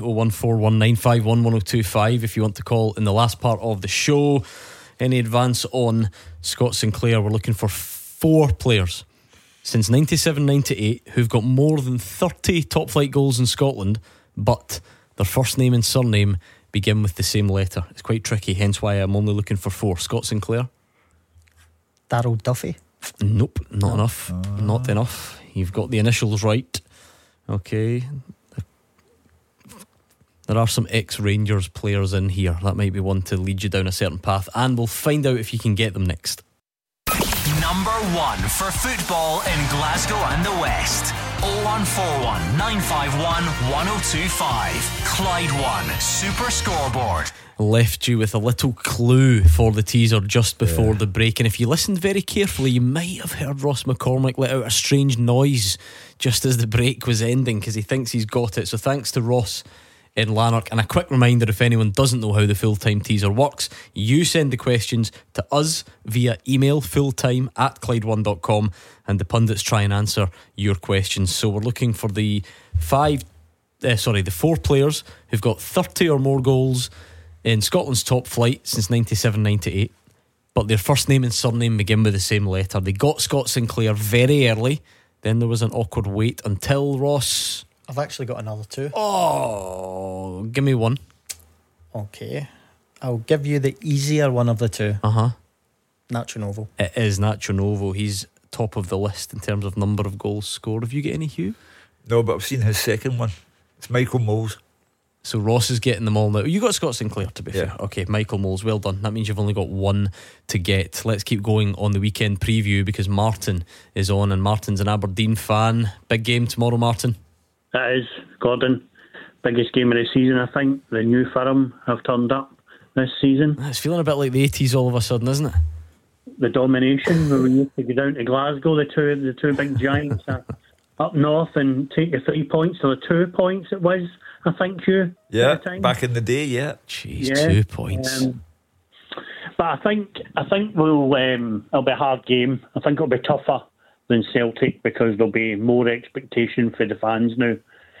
01419511025 if you want to call in the last part of the show. Any advance on Scott Sinclair? We're looking for 4 players since 97-98 who've got more than 30 top flight goals in Scotland, but their first name and surname begin with the same letter. It's quite tricky, hence why I'm only looking for 4. Scott Sinclair. Darryl Duffy. Nope, not enough. Not enough. You've got the initials right. Okay. There are some ex-Rangers players in here. That might be one to lead you down a certain path, and we'll find out if you can get them next. Number 1 for football in Glasgow and the West. 0141 951 1025. Clyde One Super Scoreboard. Left you with a little clue for the teaser just before the break, and if you listened very carefully, you might have heard Ross McCormick let out a strange noise just as the break was ending because he thinks he's got it. So thanks to Ross in Lanark. And a quick reminder, if anyone doesn't know how the full-time teaser works, you send the questions to us via email, fulltime@clyde1.com, and the pundits try and answer your questions. So we're looking for the 4 players who've got 30 or more goals in Scotland's top flight since 97-98, but their first name and surname begin with the same letter. They got Scott Sinclair very early, then there was an awkward wait until Ross. I've actually got another 2. Oh, give me one. Okay, I'll give you the easier one of the 2. Nacho Novo. It is Nacho Novo. He's top of the list in terms of number of goals scored. Have you got any, Hugh? No, but I've seen his second one. It's Michael Moles. So Ross is getting them all now. You got Scott Sinclair, to be fair. Okay, Michael Moles, well done. That means you've only got one to get. Let's keep going on the weekend preview because Martin is on, and Martin's an Aberdeen fan. Big game tomorrow, Martin. That is, Gordon. Biggest game of the season, I think. The new firm have turned up this season. It's feeling a bit like the 80s all of a sudden, isn't it? The domination, where we used to go down to Glasgow, the two big giants up north and take the 3 points, or the 2 points it was, I think, Hugh. Yeah, back in the day, Jeez, 2 points. But I think it'll be a hard game. I think it'll be tougher than Celtic because there'll be more expectation for the fans now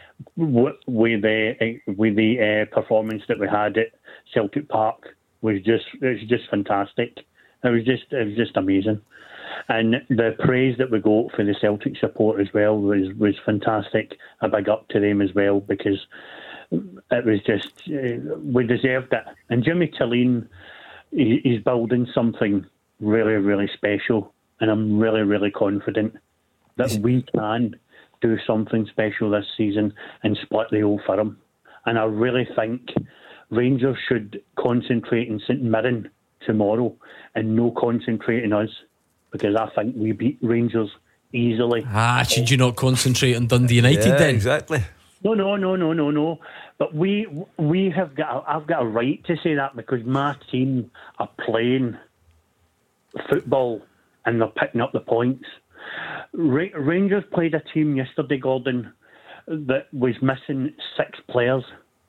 with the performance that we had at Celtic Park. It's just fantastic. It was just amazing. And the praise that we got for the Celtic support as well was fantastic. A big up to them as well because it was just we deserved it. And Jimmy Tilleen, he's building something really, really special, and I'm really, really confident that we can do something special this season and split the Old Firm. And I really think Rangers should concentrate in St Mirren tomorrow and no concentrate on us, because I think we beat Rangers easily. Should you not concentrate on Dundee United then? Exactly. No. But we have got. I've got a right to say that because my team are playing football and they're picking up the points. Rangers played a team yesterday, Gordon, that was missing 6 players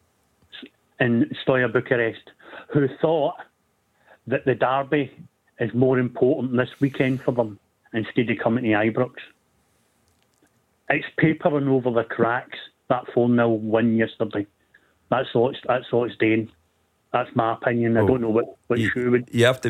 in Steaua Bucharest, who thought that the derby is more important this weekend for them instead of coming to Ibrox. It's papering over the cracks, that 4-0 win yesterday. That's all it's doing. That's my opinion. I don't know what you would. You have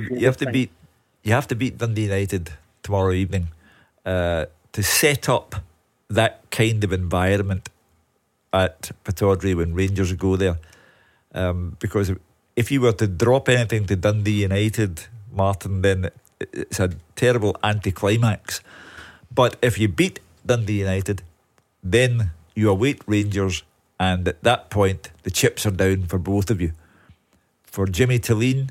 to beat Dundee United tomorrow evening to set up that kind of environment at Pittodrie when Rangers go there. Because if you were to drop anything to Dundee United, Martin, then it's a terrible anticlimax. But if you beat Dundee United, then you await Rangers, and at that point the chips are down for both of you. For Jimmy Tilleen,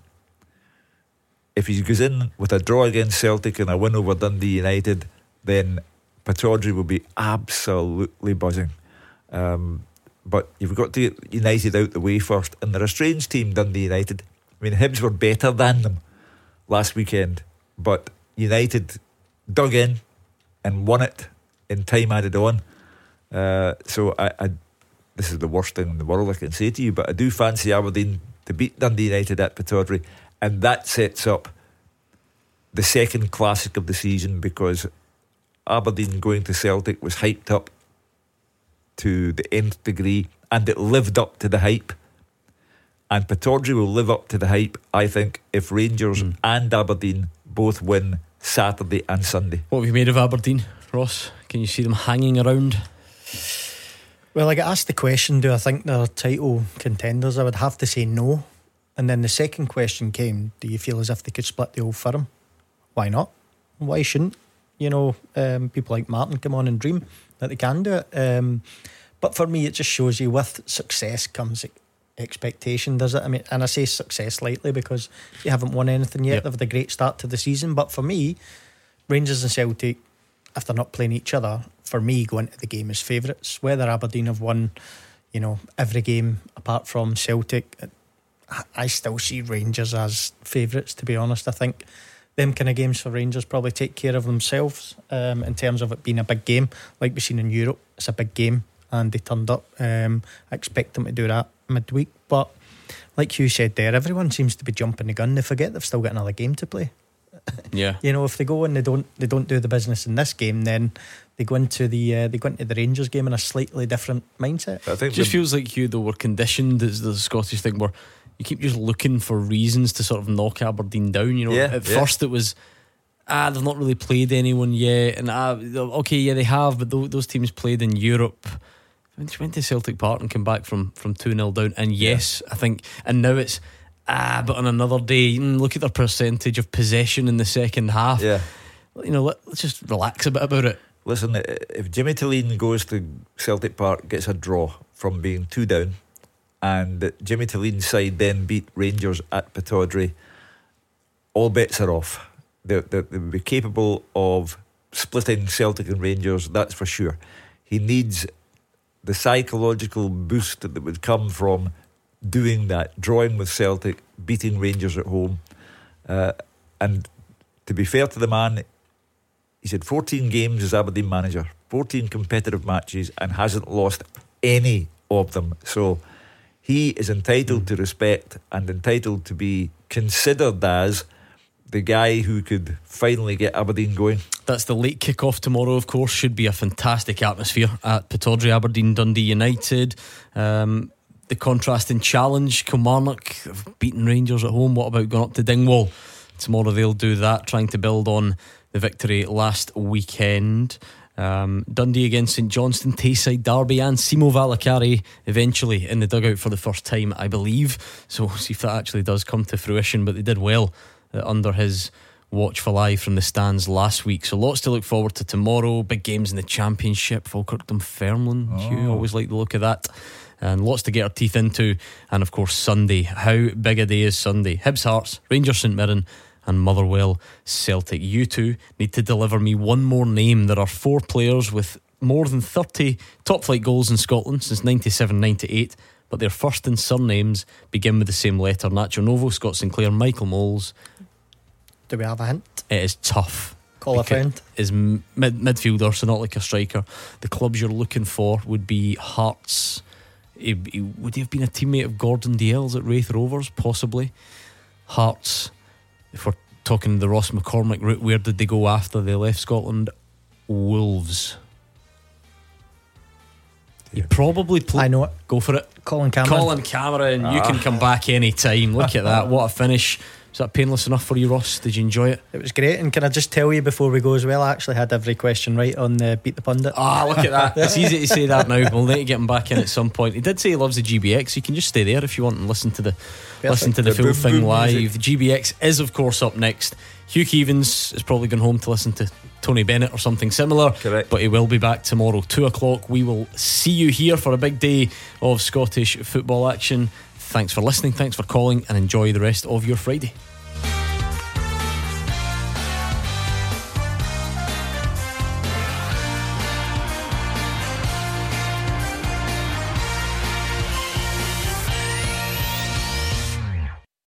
if he goes in with a draw against Celtic and a win over Dundee United, then Pittodrie will be absolutely buzzing. But you've got to get United out the way first, and they're a strange team, Dundee United. I mean, Hibs were better than them last weekend, but United dug in and won it in time added on. So this is the worst thing in the world I can say to you, but I do fancy Aberdeen to beat Dundee United at Pittodrie, and that sets up the second classic of the season, because Aberdeen going to Celtic was hyped up to the nth degree, and it lived up to the hype. And Pittodrie will live up to the hype, I think, if Rangers and Aberdeen both win Saturday and Sunday. What have you made of Aberdeen, Ross? Can you see them hanging around? Well, I got asked the question, do I think they're title contenders? I would have to say no. And then the second question came, do you feel as if they could split the Old Firm? Why not? Why shouldn't? You know, people like Martin come on and dream that they can do it. But for me, it just shows you with success comes expectation, does it? I mean, and I say success lightly because they haven't won anything yet. They've had a great start to the season. But for me, Rangers and Celtic, if they're not playing each other, for me, go into the game as favourites. Whether Aberdeen have won, you know, every game apart from Celtic, I still see Rangers as favourites, to be honest. I think them kind of games for Rangers probably take care of themselves in terms of it being a big game. Like we've seen in Europe, it's a big game and they turned up. I expect them to do that midweek. But like you said there, everyone seems to be jumping the gun. They forget they've still got another game to play. Yeah. You know, if they go and they don't do the business in this game, then they go into the Rangers game in a slightly different mindset. I think it just feels like you, though, were conditioned as the Scottish thing where you keep just looking for reasons to sort of knock Aberdeen down. You know, at first it was they've not really played anyone yet, and okay, yeah, they have, but those teams played in Europe. They went to Celtic Park and came back from 2-0 down, and yes, I think, and now it's but on another day, look at their percentage of possession in the second half. Yeah, you know, let's just relax a bit about it. Listen, if Jimmy Tilleen goes to Celtic Park, gets a draw from being 2 down, and Jimmy Tilleen's side then beat Rangers at Pittodrie, all bets are off. They'll be capable of splitting Celtic and Rangers, that's for sure. He needs the psychological boost that would come from doing that, drawing with Celtic, beating Rangers at home. And to be fair to the man, he's had 14 games as Aberdeen manager, 14 competitive matches, and hasn't lost any of them. So he is entitled to respect and entitled to be considered as the guy who could finally get Aberdeen going. That's the late kick-off tomorrow, of course. Should be a fantastic atmosphere at Pittodrie. Aberdeen, Dundee United. The contrasting challenge, Kilmarnock have beaten Rangers at home. What about going up to Dingwall? Tomorrow they'll do that, trying to build on the victory last weekend. Dundee against St Johnstone, Tayside derby, and Simo Valakari eventually in the dugout for the first time, I believe. So we'll see if that actually does come to fruition. But they did well under his watchful eye from the stands last week. So lots to look forward to tomorrow. Big games in the Championship, Falkirk Dunfermline. You always like the look of that. And lots to get our teeth into. And of course Sunday, how big a day is Sunday? Hibs Hearts, Rangers St Mirren, and Motherwell Celtic. You two need to deliver me one more name. There are 4 players with more than 30 top flight goals in Scotland since 97-98, but their first and surnames begin with the same letter. Nacho Novo, Scott Sinclair, Michael Moles. Do we have a hint? It is tough. Call a friend. Is midfielder, so not like a striker. The clubs you're looking for would be Hearts. Would he have been a teammate of Gordon Dalziel's at Raith Rovers? Possibly. Hearts. If we're talking the Ross McCormick route, where did they go after they left Scotland? Wolves. You probably I know it. Go for it. Colin Cameron. Colin Cameron. You can come back any time. Look at that. What a finish. Was that painless enough for you, Ross? Did you enjoy it? It was great. And can I just tell you before we go as well, I actually had every question right on the Beat the Pundit. Look at that. It's easy to say that now. We'll need to get him back in at some point. He did say he loves the GBX. You can just stay there if you want and listen to the full boom, thing boom live. music. The GBX is of course up next. Hugh Keevins is probably gone home to listen to Tony Bennett or something similar. Correct. But he will be back tomorrow 2:00. We will see you here for a big day of Scottish football action. Thanks for listening, thanks for calling, and enjoy the rest of your Friday.